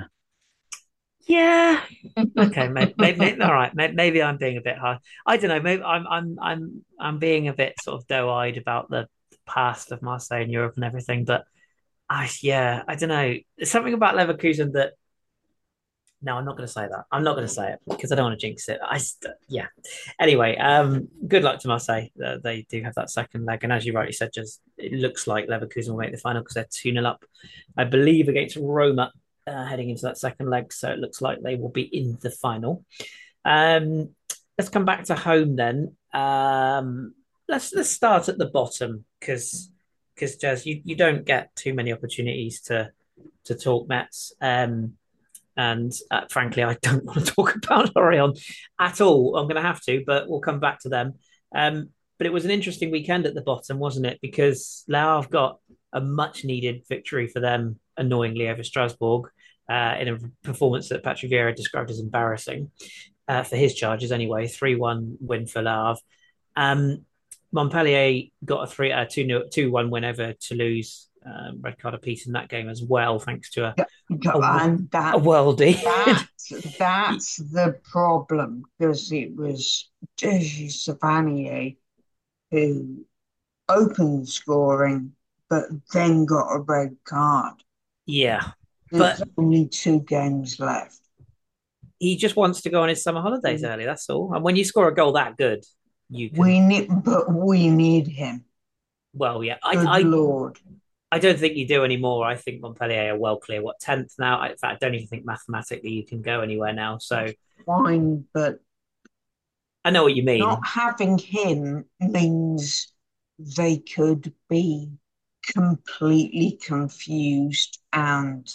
[SPEAKER 1] Yeah. Okay. Maybe, maybe all right. Maybe, maybe I'm being a bit hard. I don't know. Maybe I'm I'm I'm I'm being a bit sort of doe-eyed about the past of Marseille in Europe and everything. But I yeah, I don't know. There's something about Leverkusen that No, I'm not going to say that. I'm not going to say it because I don't want to jinx it. I st- yeah. Anyway, um, good luck to Marseille. Uh, they do have that second leg, and as you rightly said, just it looks like Leverkusen will make the final because they're two nil up, I believe, against Roma uh, heading into that second leg. So it looks like they will be in the final. Um, let's come back to home then. Um, let's let's start at the bottom because because Jazz, you, you don't get too many opportunities to to talk Mets. Um, and uh, frankly, I don't want to talk about Orion at all. I'm going to have to, but we'll come back to them. Um, but it was an interesting weekend at the bottom, wasn't it? Because Le Havre got a much needed victory for them, annoyingly, over Strasbourg uh, in a performance that Patrick Vieira described as embarrassing uh, for his charges, anyway. three one win for Le Havre. Um, Montpellier got a three, uh, two, two one win over Toulouse. Um, red card apiece in that game as well, thanks to a a,
[SPEAKER 2] And
[SPEAKER 1] a
[SPEAKER 2] that
[SPEAKER 1] worldie.
[SPEAKER 2] that's that's the problem because it was Sergi Savanier who opened scoring, but then got a red card.
[SPEAKER 1] Yeah,
[SPEAKER 2] There's
[SPEAKER 1] but
[SPEAKER 2] only two games left.
[SPEAKER 1] he just wants to go on his summer holidays early. That's all. And when you score a goal that good, you can.
[SPEAKER 2] We need, but we need him.
[SPEAKER 1] Well, yeah, I,
[SPEAKER 2] Good
[SPEAKER 1] I,
[SPEAKER 2] Lord.
[SPEAKER 1] I don't think you do anymore. I think Montpellier are well clear. What tenth now? In fact, I don't even think mathematically you can go anywhere now. So
[SPEAKER 2] Fine, but
[SPEAKER 1] I know what you
[SPEAKER 2] not
[SPEAKER 1] mean.
[SPEAKER 2] having him means they could be completely confused and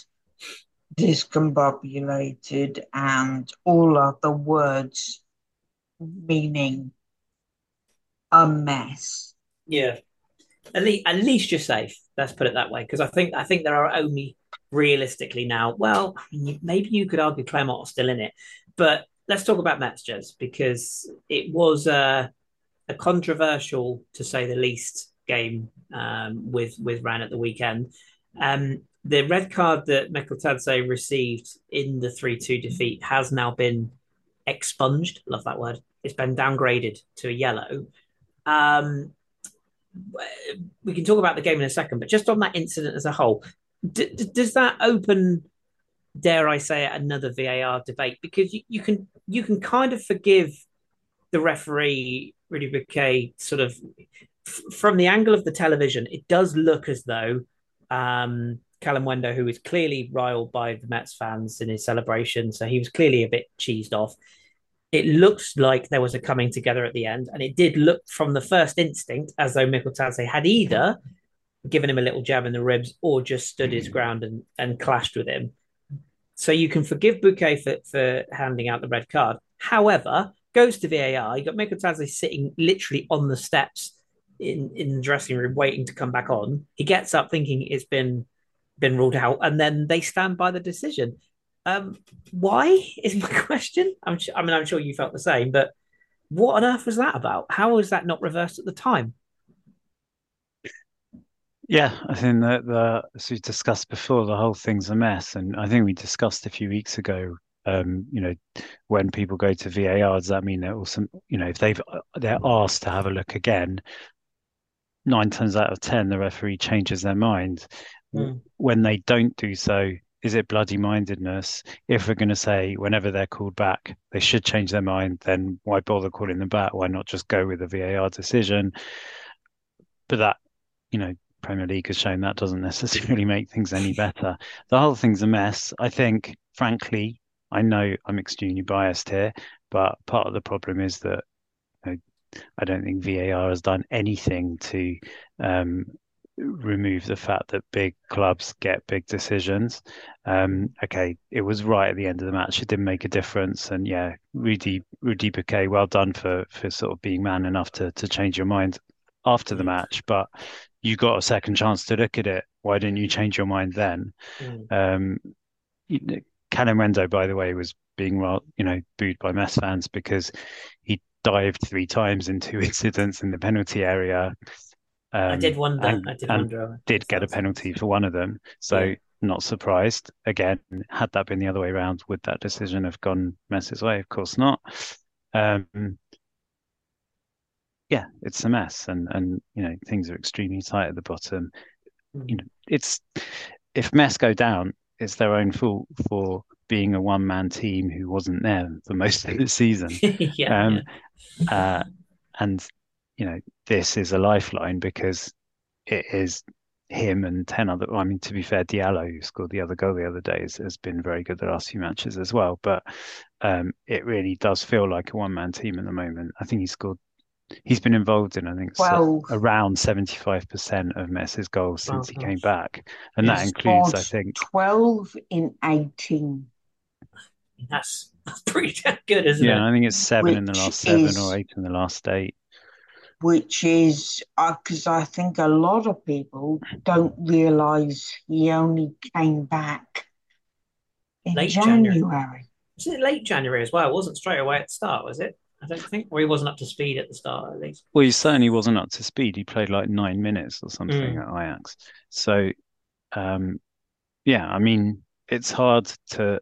[SPEAKER 2] discombobulated and all other words meaning a mess.
[SPEAKER 1] Yeah, at least at least you're safe. Let's put it that way. Because I think I think there are only realistically now. Well, maybe you could argue Clermont are still in it, but let's talk about Mets, Jez, because it was uh, a controversial, to say the least, game um, with with Ran at the weekend. Um, the red card that Mekeltadze received in the three two defeat has now been expunged. Love that word. It's been downgraded to a yellow. Um, we can talk about the game in a second, but just on that incident as a whole, d- d- does that open, dare I say it, another V A R debate? Because you, you can you can kind of forgive the referee Rudy Bouquet sort of f- from the angle of the television. It does look as though um, Callum Wendo, who was clearly riled by the Mets fans in his celebration, so he was clearly a bit cheesed off. It looks like there was a coming together at the end, and it did look from the first instinct as though Mikkel Tadze had either given him a little jab in the ribs or just stood his ground and, and clashed with him. So you can forgive Bouquet for, for handing out the red card. However, goes to V A R. You got Mikkel Tadze sitting literally on the steps in, in the dressing room waiting to come back on. He gets up thinking it's been been ruled out, and then they stand by the decision. Um, why is my question? I'm, I mean, I'm sure you felt the same, but what on earth was that about? How was that not reversed at the time?
[SPEAKER 3] Yeah, I think that the as we discussed before, the whole thing's a mess, and I think we discussed a few weeks ago. Um, you know, when people go to V A R, does that mean they're also, you know, if they've they're asked to have a look again, nine times out of ten, the referee changes their mind.
[SPEAKER 1] Mm.
[SPEAKER 3] When they don't do so, is it bloody mindedness? If we're going to say whenever they're called back, they should change their mind, then why bother calling them back? Why not just go with the V A R decision? But that, you know, Premier League has shown that doesn't necessarily make things any better. The whole thing's a mess. I think, frankly, I know I'm extremely biased here, but part of the problem is that you know, I don't think V A R has done anything to um, remove the fact that big clubs get big decisions. Um, okay, it was right at the end of the match. It didn't make a difference, and yeah, Rudy Rudy Bouquet, well done for for sort of being man enough to to change your mind after the
[SPEAKER 1] Mm.
[SPEAKER 3] match. But you got a second chance to look at it. Why didn't you change your mind then?
[SPEAKER 1] Mm.
[SPEAKER 3] Um, Callum Wendo, by the way, was being well, you know, booed by Mets fans because he dived three times in two incidents in the penalty area,
[SPEAKER 1] I did
[SPEAKER 3] um,
[SPEAKER 1] wonder.
[SPEAKER 3] and
[SPEAKER 1] I did
[SPEAKER 3] and
[SPEAKER 1] wonder
[SPEAKER 3] did
[SPEAKER 1] if that
[SPEAKER 3] get a
[SPEAKER 1] was.
[SPEAKER 3] penalty for one of them.
[SPEAKER 1] Yeah.
[SPEAKER 3] So not surprised. Again, had that been the other way around, would that decision have gone Mess's way? Of course not. Um, yeah, it's a mess, and and you know things are extremely tight at the bottom. You
[SPEAKER 1] Mm.
[SPEAKER 3] know, it's if Mess go down, it's their own fault for being a one-man team who wasn't there for most of the season.
[SPEAKER 1] Yeah,
[SPEAKER 3] Um,
[SPEAKER 1] yeah.
[SPEAKER 3] uh, and you know, this is a lifeline because it is him and ten other. I mean, to be fair, Diallo, who scored the other goal the other day, has, has been very good the last few matches as well. But um, it really does feel like a one-man team at the moment. I think he scored. He's been involved in, I think, so
[SPEAKER 2] twelve.
[SPEAKER 3] around seventy-five percent of Messi's goals since
[SPEAKER 1] Oh
[SPEAKER 3] he came
[SPEAKER 1] gosh.
[SPEAKER 3] back, and
[SPEAKER 1] Yeah.
[SPEAKER 3] that includes,
[SPEAKER 2] Scored
[SPEAKER 3] I think,
[SPEAKER 2] twelve in eighteen,
[SPEAKER 1] That's that's pretty damn good, isn't
[SPEAKER 3] yeah,
[SPEAKER 1] it?
[SPEAKER 3] I think it's seven in the
[SPEAKER 2] which
[SPEAKER 3] last seven or
[SPEAKER 2] is
[SPEAKER 3] eight in the last eight.
[SPEAKER 2] which is because I think a lot of people don't realize he only came back in
[SPEAKER 1] Late January.
[SPEAKER 2] January.
[SPEAKER 1] Was it late January as well? It wasn't straight away at the start, was it? I don't think. Or he wasn't up to speed at the start, at least.
[SPEAKER 3] Well, he certainly wasn't up to speed. He played like nine minutes or something
[SPEAKER 1] Mm.
[SPEAKER 3] at Ajax. So, um, yeah, I mean, it's hard to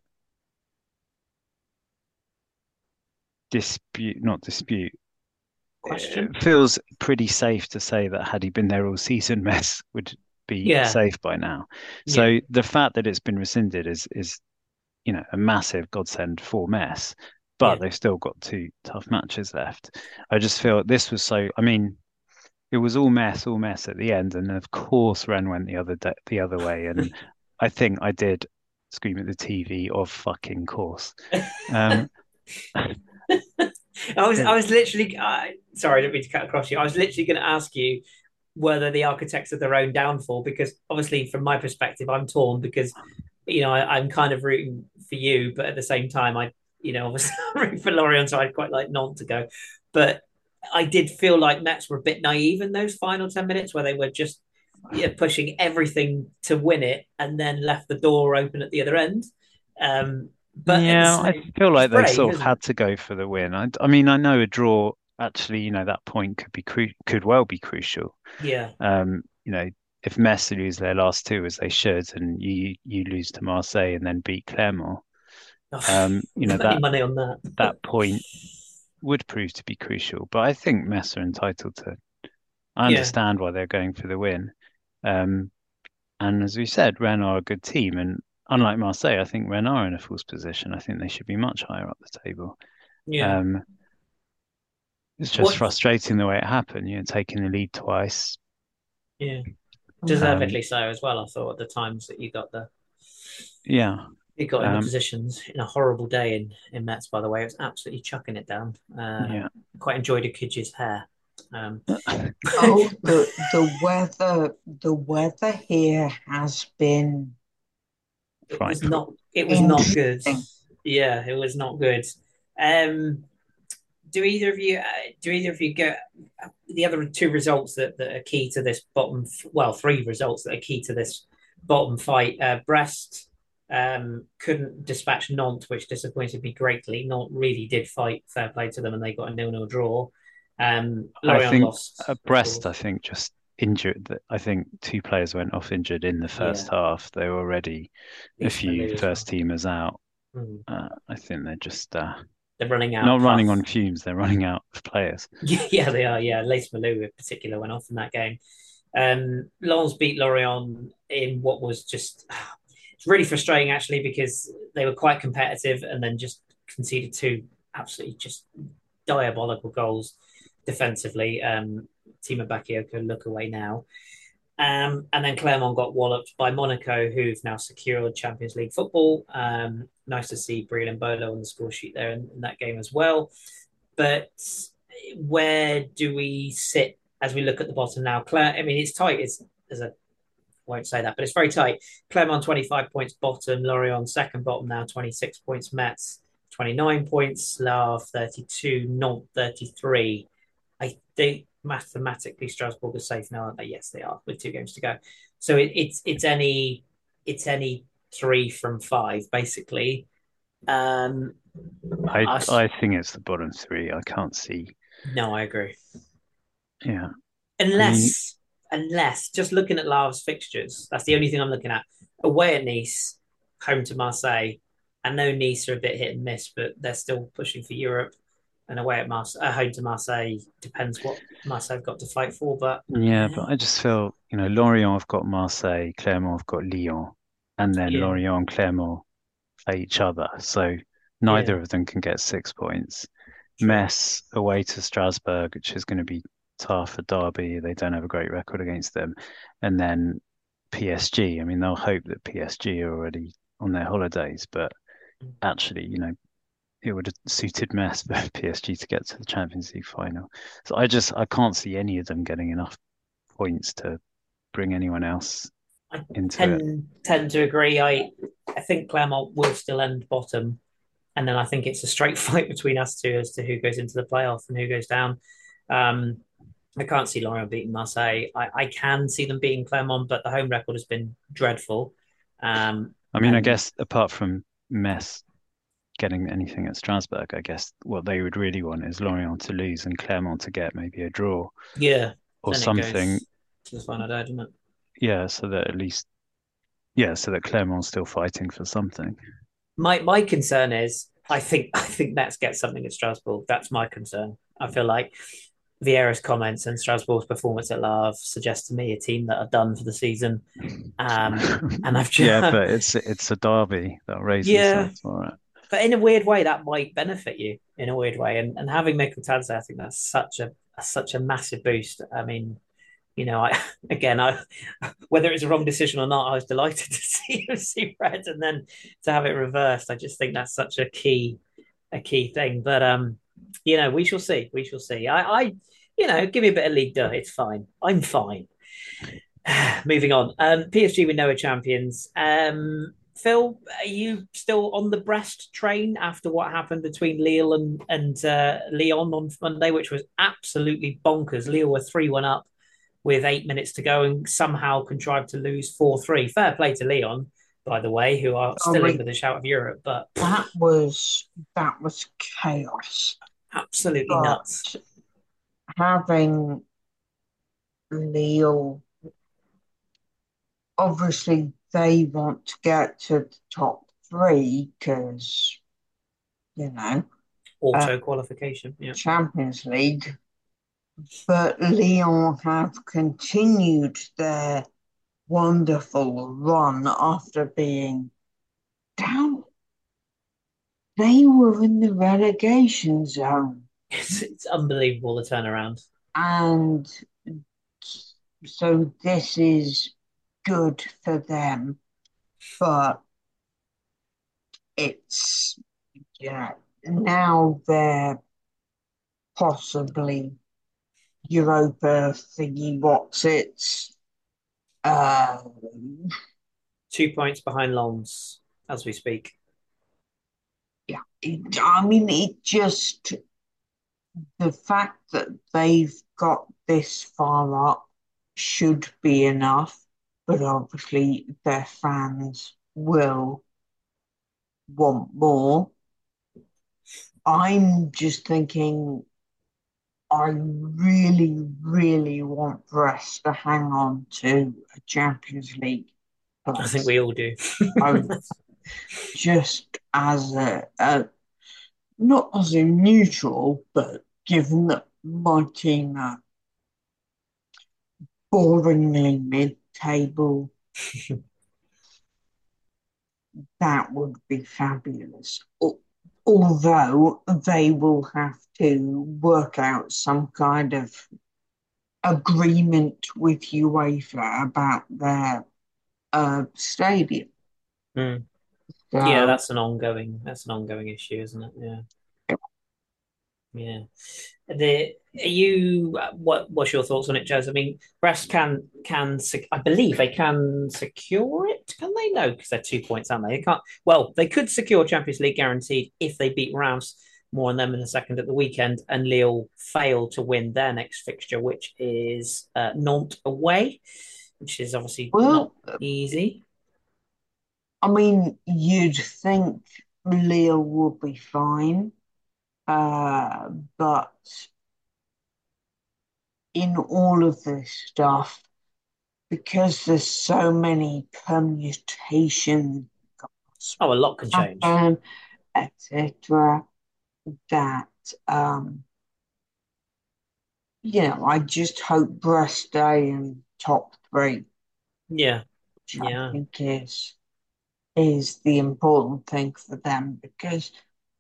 [SPEAKER 3] dispute, not dispute.
[SPEAKER 1] Question.
[SPEAKER 3] It feels pretty safe to say that had he been there all season, Mess would be
[SPEAKER 1] Yeah,
[SPEAKER 3] safe by now.
[SPEAKER 1] yeah,
[SPEAKER 3] So the fact that it's been rescinded is is you know a massive godsend for Mess,
[SPEAKER 1] yeah.
[SPEAKER 3] but they've still got two tough matches left. I just feel this was so. I mean, it was all mess, all mess at the end, and of course Ren went the other de- the other way, and I think I did scream at the T V of fucking course. Um,
[SPEAKER 1] I was, I
[SPEAKER 3] it-
[SPEAKER 1] was literally. Uh, sorry, I didn't mean to cut across you. I was literally going to ask you whether the architects of their own downfall, because obviously, from my perspective, I'm torn because you know I, I'm kind of rooting for you, but at the same time, I you know obviously I'm rooting for Lorient, so I'd quite like Nantes to go, but I did feel like Mets were a bit naive in those final ten minutes where they were just yeah, pushing everything to win it and then left the door open at the other end. Um, but at the
[SPEAKER 3] yeah, I
[SPEAKER 1] same,
[SPEAKER 3] feel
[SPEAKER 1] it's
[SPEAKER 3] like they
[SPEAKER 1] brave,
[SPEAKER 3] sort of
[SPEAKER 1] isn't it?
[SPEAKER 3] had to go for the win. I, I mean, I know a draw actually, you know, that point could be cru could well be crucial.
[SPEAKER 1] Yeah.
[SPEAKER 3] Um, you know, if Messi lose their last two as they should, and you you lose to Marseille and then beat Clermont, um, you know
[SPEAKER 1] Plenty
[SPEAKER 3] that
[SPEAKER 1] money on that.
[SPEAKER 3] that point would prove to be crucial. But I think Metz are entitled to. I
[SPEAKER 1] Yeah.
[SPEAKER 3] understand why they're going for the win. Um, and as we said, Rennes are a good team, and unlike Marseille, I think Rennes are in a false position. I think they should be much higher up the table.
[SPEAKER 1] Yeah.
[SPEAKER 3] Um, it's just
[SPEAKER 1] What?
[SPEAKER 3] frustrating the way it happened. You know, taking the lead twice.
[SPEAKER 1] Yeah.
[SPEAKER 2] Mm.
[SPEAKER 3] Um,
[SPEAKER 1] Deservedly so as well. I thought at the times that you got the
[SPEAKER 3] yeah.
[SPEAKER 1] you got in the
[SPEAKER 3] Um,
[SPEAKER 1] positions in a horrible day in in Mets. By the way, it was absolutely chucking it down. Uh,
[SPEAKER 3] yeah.
[SPEAKER 1] quite enjoyed Akidji's hair. Um,
[SPEAKER 2] Oh, the the weather the weather here has been
[SPEAKER 1] it was
[SPEAKER 3] Frightful.
[SPEAKER 1] not. It was not good.
[SPEAKER 2] interesting.
[SPEAKER 1] Yeah, it was not good. Um, do either of you? Uh, do either of you get the other two results that, that are key to this bottom? Well, three results that are key to this bottom fight. Uh, Brest um, couldn't dispatch Nantes, which disappointed me greatly. Nantes really did fight. Fair play to them, and they got a nil-nil draw. Um,
[SPEAKER 3] I
[SPEAKER 1] Lorient
[SPEAKER 3] think
[SPEAKER 1] lost,
[SPEAKER 3] uh,
[SPEAKER 1] of
[SPEAKER 3] Brest, I
[SPEAKER 1] course.
[SPEAKER 3] think, just injured. I think two players went off injured in the
[SPEAKER 1] Yeah,
[SPEAKER 3] first half. They were already a
[SPEAKER 1] Lisa
[SPEAKER 3] few
[SPEAKER 1] Malou as well.
[SPEAKER 3] first teamers out.
[SPEAKER 1] Mm.
[SPEAKER 3] Uh, I think they're just uh,
[SPEAKER 1] They're running out.
[SPEAKER 3] not running
[SPEAKER 1] Half.
[SPEAKER 3] on fumes. They're running out of players.
[SPEAKER 1] Yeah, they are. Yeah, Lace Malou in particular went off in that game. Um, Lens beat Lorient in what was just it's really frustrating actually because they were quite competitive and then just conceded two absolutely just diabolical goals defensively. Um, Timo Bakayoko look away now. Um, and then Clermont got walloped by Monaco, who've now secured Champions League football. Um, nice to see Breel Bolo on the score sheet there in, in that game as well. But where do we sit as we look at the bottom now? Claire, I mean, it's tight. It's as a I won't say that, but it's very tight. Clermont twenty-five points bottom, Lorient second bottom now, twenty-six points, Metz twenty-nine points, La thirty-two, Nantes thirty-three. I think mathematically Strasbourg are safe now, aren't they? Yes, they are with two games to go. So it, it's it's any it's any three from five basically. Um,
[SPEAKER 3] I
[SPEAKER 1] I
[SPEAKER 3] I think it's the bottom three. I can't see.
[SPEAKER 1] no, I agree.
[SPEAKER 3] Yeah, I mean,
[SPEAKER 1] Unless, unless just looking at Lav's fixtures, that's the only thing I'm looking at. Away at Nice, home to Marseille. I know Nice are a bit hit and miss, but they're still pushing for Europe. And away at Marseille, uh, home to Marseille depends what Marseille have got to fight for. But
[SPEAKER 3] yeah,
[SPEAKER 1] uh,
[SPEAKER 3] but I just feel you know Lorient have got Marseille, Clermont have got Lyon, and then
[SPEAKER 1] yeah,
[SPEAKER 3] Lorient, Clermont, play each other. So neither
[SPEAKER 1] Yeah,
[SPEAKER 3] of them can get six points.
[SPEAKER 1] true.
[SPEAKER 3] Metz away to Strasbourg, which is going to be tough. A derby, they don't have a great record against them. And then P S G. I mean, they'll hope that P S G are already on their holidays, but actually, you know, it would have suited Metz for P S G to get to the Champions League final. So I just I can't see any of them getting enough points to bring anyone else
[SPEAKER 1] I
[SPEAKER 3] into it.
[SPEAKER 1] tend tend to agree. I I think Claremont will still end bottom, and then I think it's a straight fight between us two as to who goes into the playoff and who goes down. Um, I can't see Lorient beating Marseille. I, I can see them beating Clermont, but the home record has been dreadful. Um,
[SPEAKER 3] I mean, I
[SPEAKER 1] and
[SPEAKER 3] guess apart from Metz getting anything at Strasbourg, I guess what they would really want is Lorient to lose and Clermont to get maybe a draw
[SPEAKER 1] yeah,
[SPEAKER 3] or
[SPEAKER 1] then it
[SPEAKER 3] something.
[SPEAKER 1] goes to the final day, doesn't it?
[SPEAKER 3] Yeah, so that at least, yeah, so that Clermont's still fighting for something.
[SPEAKER 1] My my concern is I think I think Mets get something at Strasbourg. That's my concern. I feel like Vieira's comments and Strasbourg's performance at Lave suggest to me a team that are done for the season. Um, and I've just
[SPEAKER 3] Yeah, but it's it's a derby that raises
[SPEAKER 1] yeah,
[SPEAKER 3] that for it.
[SPEAKER 1] but in a weird way, that might benefit you in a weird way. And and having Mikel Tadze, I think that's such a such a massive boost. I mean, you know, I again, I whether it's a wrong decision or not, I was delighted to see him see red, and then to have it reversed. I just think that's such a key a key thing. But um, you know, we shall see. We shall see. I, I you know, give me a bit of Ligue two. It's fine. I'm fine. Moving on. Um, P S G we know are champions. Um, Phil, are you still on the Brest train after what happened between Lille and and uh, Lyon on Monday, which was absolutely bonkers? Lille were three one up with eight minutes to go and somehow contrived to lose four three. Fair play to Lyon, by the way, who are
[SPEAKER 2] I
[SPEAKER 1] still in
[SPEAKER 2] mean,
[SPEAKER 1] with a shout of Europe, but
[SPEAKER 2] that was that was chaos.
[SPEAKER 1] absolutely nuts.
[SPEAKER 2] But having Lille, obviously they want to get to the top three because, you know, uh,
[SPEAKER 1] Auto qualification. Yeah.
[SPEAKER 2] Champions League. But Lyon have continued their wonderful run after being down. They were in the relegation zone.
[SPEAKER 1] It's, it's unbelievable the turnaround.
[SPEAKER 2] And so this is good for them, but it's, yeah, now they're possibly Europa thingy what's it's uh
[SPEAKER 1] Two points behind Lens as we speak.
[SPEAKER 2] yeah it, I mean it just the fact that they've got this far up should be enough, but obviously their fans will want more. I'm just thinking I really, really want Brest to hang on to a Champions League
[SPEAKER 1] I think
[SPEAKER 2] place.
[SPEAKER 1] we all do.
[SPEAKER 2] I just as a, a not as a neutral, but given that my team are boringly mid-table, that would be fabulous. Although they will have to work out some kind of agreement with UEFA about their uh, stadium.
[SPEAKER 1] Mm. Yeah,
[SPEAKER 2] So
[SPEAKER 1] that's an ongoing that's an ongoing issue, isn't it? Yeah. Yeah. The are you what what's your thoughts on it, Jez? I mean, Brest can can I believe they can secure it. Can they? No, because they're two points, aren't they? They can't. Well, they could secure Champions League guaranteed if they beat Reims. More on them in a second at the weekend, and Lille fail to win their next fixture, which is uh, Nantes away, which is obviously not
[SPEAKER 2] well,
[SPEAKER 1] easy.
[SPEAKER 2] I mean, you'd think Leo would be fine, uh, but in all of this stuff, because there's so many permutations,
[SPEAKER 1] Oh, a lot can change.
[SPEAKER 2] happen, et cetera, that um, you know, I just hope Brest stay in top three,
[SPEAKER 1] Yeah,
[SPEAKER 2] which I
[SPEAKER 1] yeah.
[SPEAKER 2] think is is the important thing for them because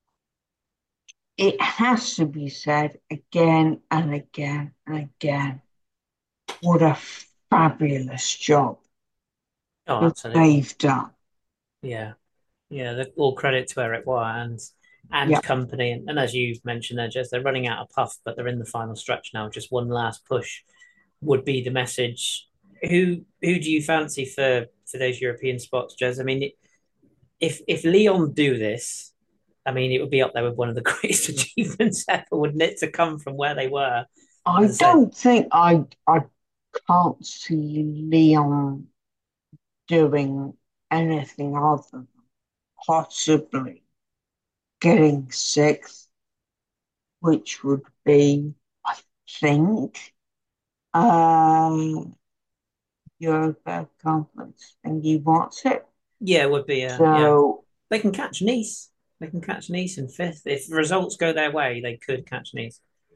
[SPEAKER 2] it has to be said again and again and again. What a fabulous job
[SPEAKER 1] Oh,
[SPEAKER 2] that
[SPEAKER 1] absolutely.
[SPEAKER 2] they've done.
[SPEAKER 1] Yeah. Yeah, the, all credit to Eric Wire and and
[SPEAKER 2] Yeah,
[SPEAKER 1] company. And, and as you've mentioned there, Jez, they're running out of puff, but they're in the final stretch now. Just one last push would be the message. Who who do you fancy for for those European spots, Jez? I mean, if if Leon do this, I mean, it would be up there with one of the greatest achievements ever, wouldn't it? To come from where they were,
[SPEAKER 2] I
[SPEAKER 1] as I said.
[SPEAKER 2] don't think I I can't see Leon doing anything other than possibly getting sixth, which would be, I think, um, Europa Conference, and he wants it.
[SPEAKER 1] Yeah, it would be. Uh, yeah,
[SPEAKER 2] So,
[SPEAKER 1] they can catch Nice. They can catch Nice in fifth. If the results go their way, they could catch Nice.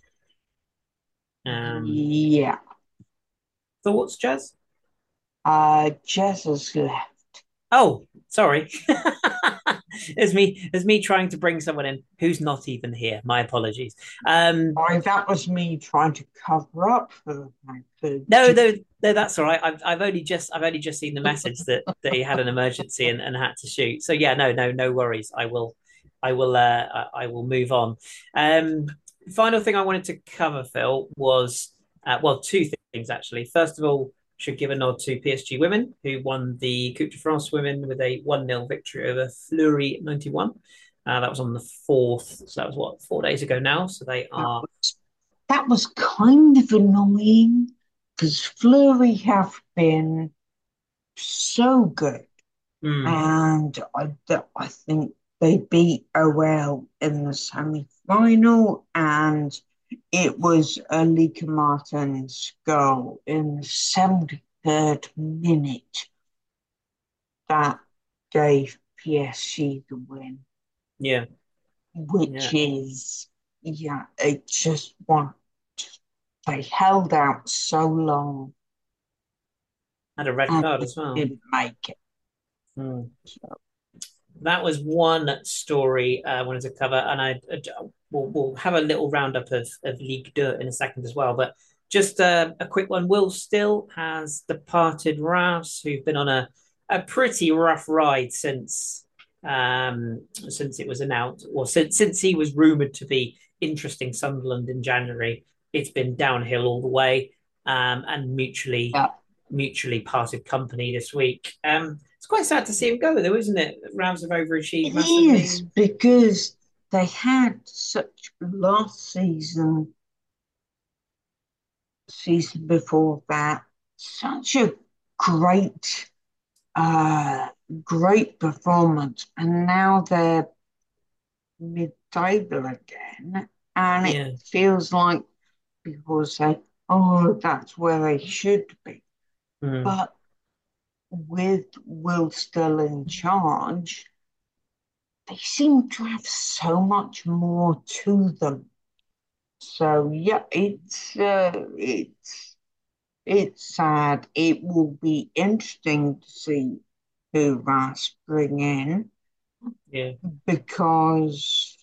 [SPEAKER 1] Um,
[SPEAKER 2] yeah,
[SPEAKER 1] thoughts, Jez?
[SPEAKER 2] uh, Jess has left.
[SPEAKER 1] Oh, sorry. It's me. It's me trying to bring someone in who's not even here. My apologies. Um,
[SPEAKER 2] Sorry, that was me trying to cover up for the fact that
[SPEAKER 1] no,
[SPEAKER 2] Jess.
[SPEAKER 1] no, no, that's all right. I've, I've only just, I've only just seen the message that that he had an emergency and, and had to shoot. So yeah, no, no, no worries. I will, I will, uh, I, I will move on. Um, final thing I wanted to cover, Phil, was uh, well, two things actually. First of all, should give a nod to P S G women who won the Coupe de France women with a one nil victory over Fleury ninety-one. Uh, that was on the fourth, so that was what four days ago now. So they
[SPEAKER 2] That
[SPEAKER 1] are,
[SPEAKER 2] was, that was kind of annoying because Fleury have been so good.
[SPEAKER 1] mm,
[SPEAKER 2] And I, I think they beat O L in the semi final, and it was a Lika Martin's goal in the seventy-third minute that gave P S G the win,
[SPEAKER 1] yeah,
[SPEAKER 2] which
[SPEAKER 1] yeah,
[SPEAKER 2] is, yeah, it just one. They held out so long
[SPEAKER 1] had a red
[SPEAKER 2] and
[SPEAKER 1] card
[SPEAKER 2] they
[SPEAKER 1] as well.
[SPEAKER 2] didn't make it.
[SPEAKER 1] Mm.
[SPEAKER 2] So,
[SPEAKER 1] That was one story uh, I wanted to cover, and I uh, we'll, we'll have a little roundup of, of Ligue two in a second as well. But just uh, a quick one: Will Still has departed Rouse, who've been on a a pretty rough ride since um, since it was announced, or since since he was rumored to be interesting Sunderland in January. It's been downhill all the way, um, and mutually
[SPEAKER 2] yeah,
[SPEAKER 1] mutually parted company this week. Um, it's quite sad to see him go, though, isn't it? Rams have overachieved
[SPEAKER 2] it is
[SPEAKER 1] massively.
[SPEAKER 2] because they had such last season, season before that, such a great, uh, great performance, and now they're mid-table again, and it
[SPEAKER 1] Yeah,
[SPEAKER 2] feels like people say, "Oh, that's where they should be,"
[SPEAKER 1] mm,
[SPEAKER 2] but with Will still in charge, they seem to have so much more to them. So yeah, it's uh, it's it's sad. It will be interesting to see who Ras bring in
[SPEAKER 1] yeah,
[SPEAKER 2] because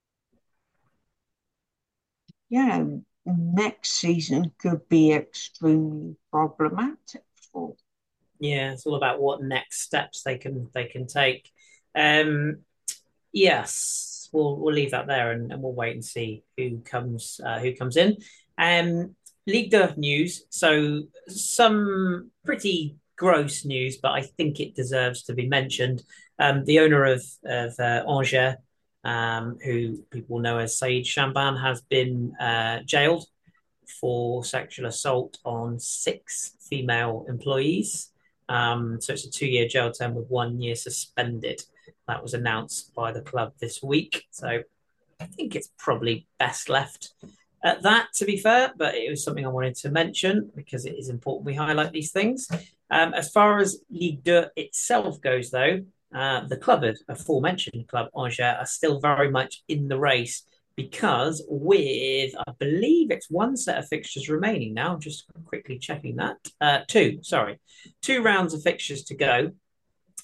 [SPEAKER 2] yeah, next season could be extremely problematic for.
[SPEAKER 1] yeah. It's all about what next steps they can they can take. Um, yes, we'll we'll leave that there, and, and we'll wait and see who comes uh, who comes in. Um, Ligue two news. So some pretty gross news, but I think it deserves to be mentioned. Um, the owner of of uh, Angers, um, who people know as Said Shamban, has been uh, jailed for sexual assault on six female employees. Um, so it's a two year jail term with one year suspended. That was announced by the club this week. So I think it's probably best left at that, to be fair, but it was something I wanted to mention because it is important we highlight these things. Um, as far as Ligue two itself goes, though, uh, the club, aforementioned club, Angers, are still very much in the race because with, I believe it's one set of fixtures remaining now, just quickly checking that. Uh, two, sorry, two rounds of fixtures to go.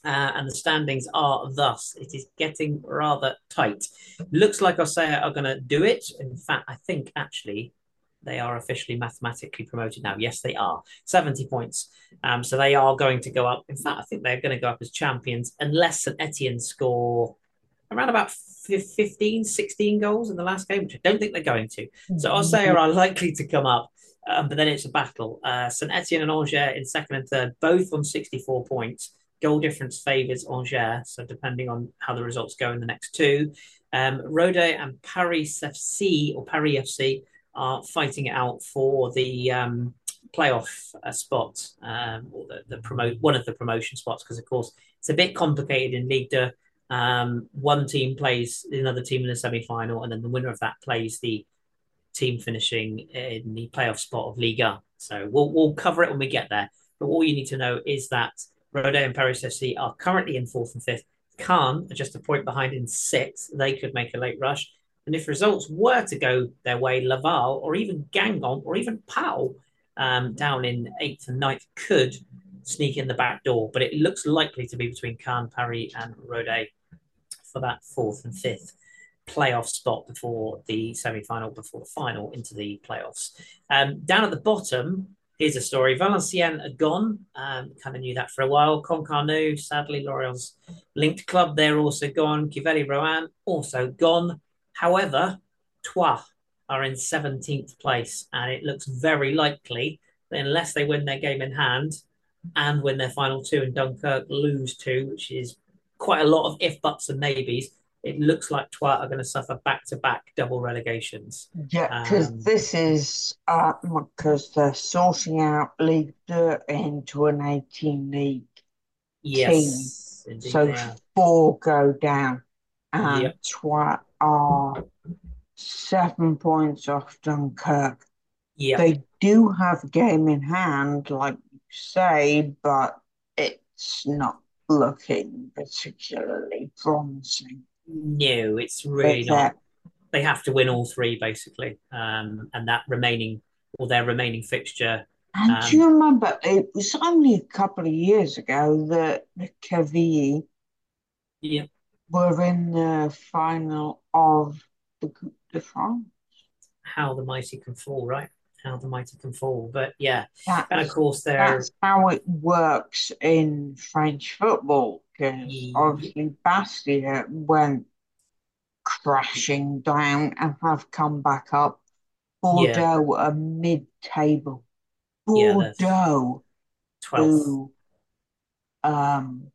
[SPEAKER 1] Uh, and the standings are thus. It is getting rather tight. Looks like Osea are going to do it. In fact, I think actually they are officially mathematically promoted now. Yes, they are. seventy points. Um, so they are going to go up. In fact, I think they're going to go up as champions unless St Etienne score around about fifteen, sixteen goals in the last game, which I don't think they're going to. So Auxerre are likely to come up, um, but then it's a battle. Uh, St Etienne and Angers in second and third, both on sixty-four points. Goal difference favours Angers, so depending on how the results go in the next two. Um, Rodez and Paris F C or Paris F C are fighting it out for the um, playoff uh, spot, um, or the, the promote one of the promotion spots, because of course it's a bit complicated in Ligue two. Um, one team plays another team in the semi-final, and then the winner of that plays the team finishing in the playoff spot of Liga. So we'll we'll cover it when we get there. But all you need to know is that Rodez and Paris F C are currently in fourth and fifth. Caen are just a point behind in sixth. They could make a late rush. And if results were to go their way, Laval or even Guingamp or even Pau um, down in eighth and ninth could sneak in the back door. But it looks likely to be between Caen, Paris, and Rodez for that fourth and fifth playoff spot before the semi-final, before the final into the playoffs. Um, down at the bottom, here's a story. Valenciennes are gone. Um, kind of knew that for a while. Concarneau, sadly, Lorient's linked club, they're also gone. Quevilly-Rouen, also gone. However, Troyes are in seventeenth place, and it looks very likely that unless they win their game in hand and win their final two and Dunkirk lose two, which is quite a lot of if, buts, and maybes, it looks like Troyes are going to suffer back-to-back double relegations.
[SPEAKER 2] Yeah, because um, this is uh, because they're sorting out League Two into an eighteen league
[SPEAKER 1] yes,
[SPEAKER 2] team. Indeed, so four go down, and yep. Troyes are seven points off Dunkirk.
[SPEAKER 1] Yeah,
[SPEAKER 2] they do have a game in hand, like you say, but it's not looking particularly promising.
[SPEAKER 1] No, it's really but, not. Uh, they have to win all three, basically, um, and that remaining, or their remaining fixture.
[SPEAKER 2] And
[SPEAKER 1] um,
[SPEAKER 2] do you remember, it was only a couple of years ago that the Quevilly
[SPEAKER 1] yeah.
[SPEAKER 2] were in the final of the Coupe de France.
[SPEAKER 1] How the mighty can fall, right? How the mighty can fall. But yeah,
[SPEAKER 2] that's,
[SPEAKER 1] and of course, they're...
[SPEAKER 2] that's how it works in French football, because yeah. obviously Bastia went crashing down and have come back up. Bordeaux yeah. are mid-table. Bordeaux,
[SPEAKER 1] yeah,
[SPEAKER 2] who, um,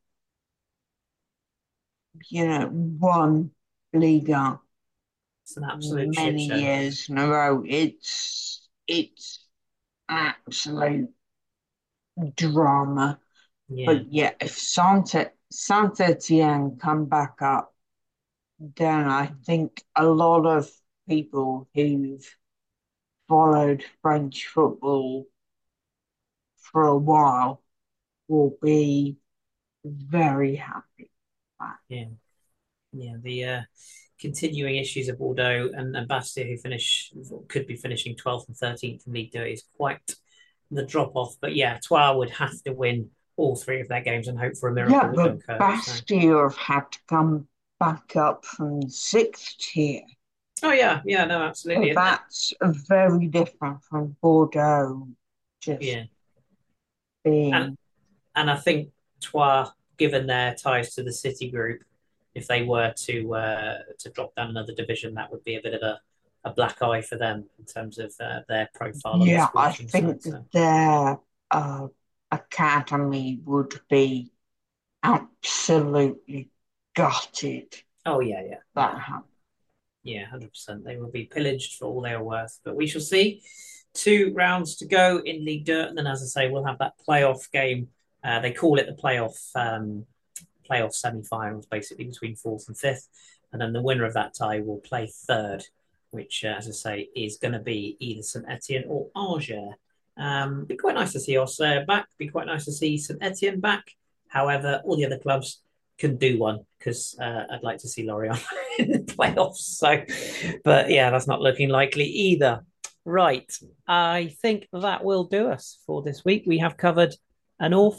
[SPEAKER 2] you know, won Liga
[SPEAKER 1] it's an absolute
[SPEAKER 2] many years in a row. It's it's absolute drama.
[SPEAKER 1] Yeah.
[SPEAKER 2] But yeah, if Santa Saint Etienne come back up, then I think a lot of people who've followed French football for a while will be very happy.
[SPEAKER 1] Yeah, yeah. The uh, continuing issues of Bordeaux and, and Bastia, who finish could be finishing twelfth and thirteenth in Ligue two, is quite the drop off. But yeah, Troyes would have to win all three of their games and hope for a miracle.
[SPEAKER 2] Yeah, but Dunkirk, Bastia so. have had to come back up from sixth tier.
[SPEAKER 1] Oh yeah, yeah, no, absolutely.
[SPEAKER 2] So that's it? very different from Bordeaux. Just
[SPEAKER 1] yeah,
[SPEAKER 2] being...
[SPEAKER 1] and and I think Troyes, given their ties to the City Group, if they were to uh, to drop down another division, that would be a bit of a, a black eye for them in terms of uh, their profile.
[SPEAKER 2] Yeah, I think side, so. their uh, academy would be absolutely gutted.
[SPEAKER 1] Oh yeah, yeah,
[SPEAKER 2] that happened.
[SPEAKER 1] Yeah, one hundred percent. They will be pillaged for all they are worth. But we shall see. Two rounds to go in Ligue two, and then, as I say, we'll have that playoff game. Uh, they call it the playoff um, playoff semi-finals, basically between fourth and fifth, and then the winner of that tie will play third, which, uh, as I say, is going to be either Saint Etienne or Angers. Um, be quite nice to see Auxerre back. Be quite nice to see Saint Etienne back. However, all the other clubs can do one, because uh, I'd like to see Lorient in the playoffs. So, but yeah, that's not looking likely either. Right, I think that will do us for this week. We have covered an awful lot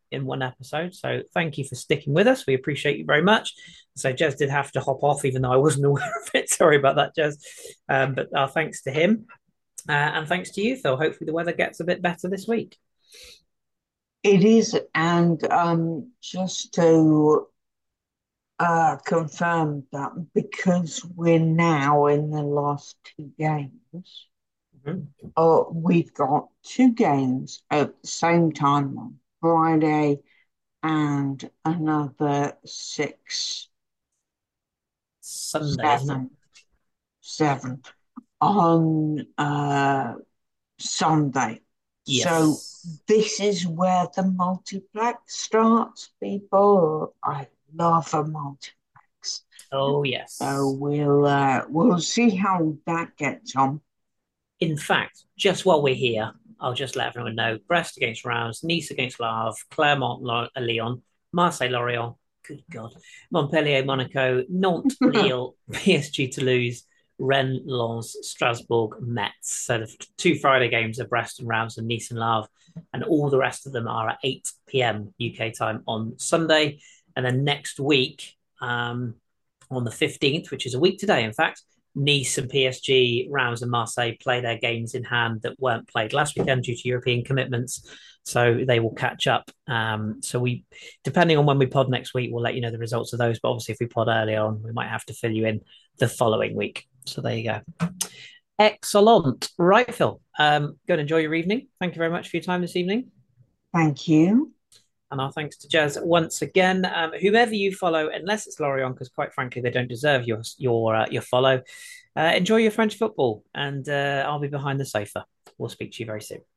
[SPEAKER 1] in one episode. So thank you for sticking with us. We appreciate you very much. So Jez did have to hop off, even though I wasn't aware of it. Sorry about that, Jez. Um, but our thanks to him. Uh, and thanks to you, Phil. Hopefully the weather gets a bit better this week.
[SPEAKER 2] It is, and um, just to uh, confirm that because we're now in the last two games, mm-hmm. uh, we've got two games at the same time on Friday and another six,
[SPEAKER 1] Sunday,
[SPEAKER 2] seven, seven on uh, Sunday. Yes. So this is where the multiplex starts, people. I love a multiplex.
[SPEAKER 1] Oh yes.
[SPEAKER 2] So we'll uh, we'll see how that gets on.
[SPEAKER 1] In fact, just while we're here, I'll just let everyone know: Brest against Reims, Nice against Le Havre, Clermont Lyon, Marseille Lorient. Good God, Montpellier Monaco, Nantes Lille, P S G Toulouse, Rennes, Lens, Strasbourg, Metz. So the two Friday games are Brest and Reims and Nice and Le Havre, and all the rest of them are at eight p.m. U K time on Sunday. And then next week, um, on the fifteenth, which is a week today, in fact, Nice and P S G, Reims and Marseille play their games in hand that weren't played last weekend due to European commitments. So they will catch up. Um, so we, depending on when we pod next week, we'll let you know the results of those. But obviously, if we pod early on, we might have to fill you in the following week. So there you go. Excellent. Right, Phil. Um, go and enjoy your evening. Thank you very much for your time this evening.
[SPEAKER 2] Thank you.
[SPEAKER 1] And our thanks to Jez once again. Um, whomever you follow, unless it's Lorient, because quite frankly, they don't deserve your your uh, your follow. Uh, enjoy your French football, and uh, I'll be behind the sofa. We'll speak to you very soon.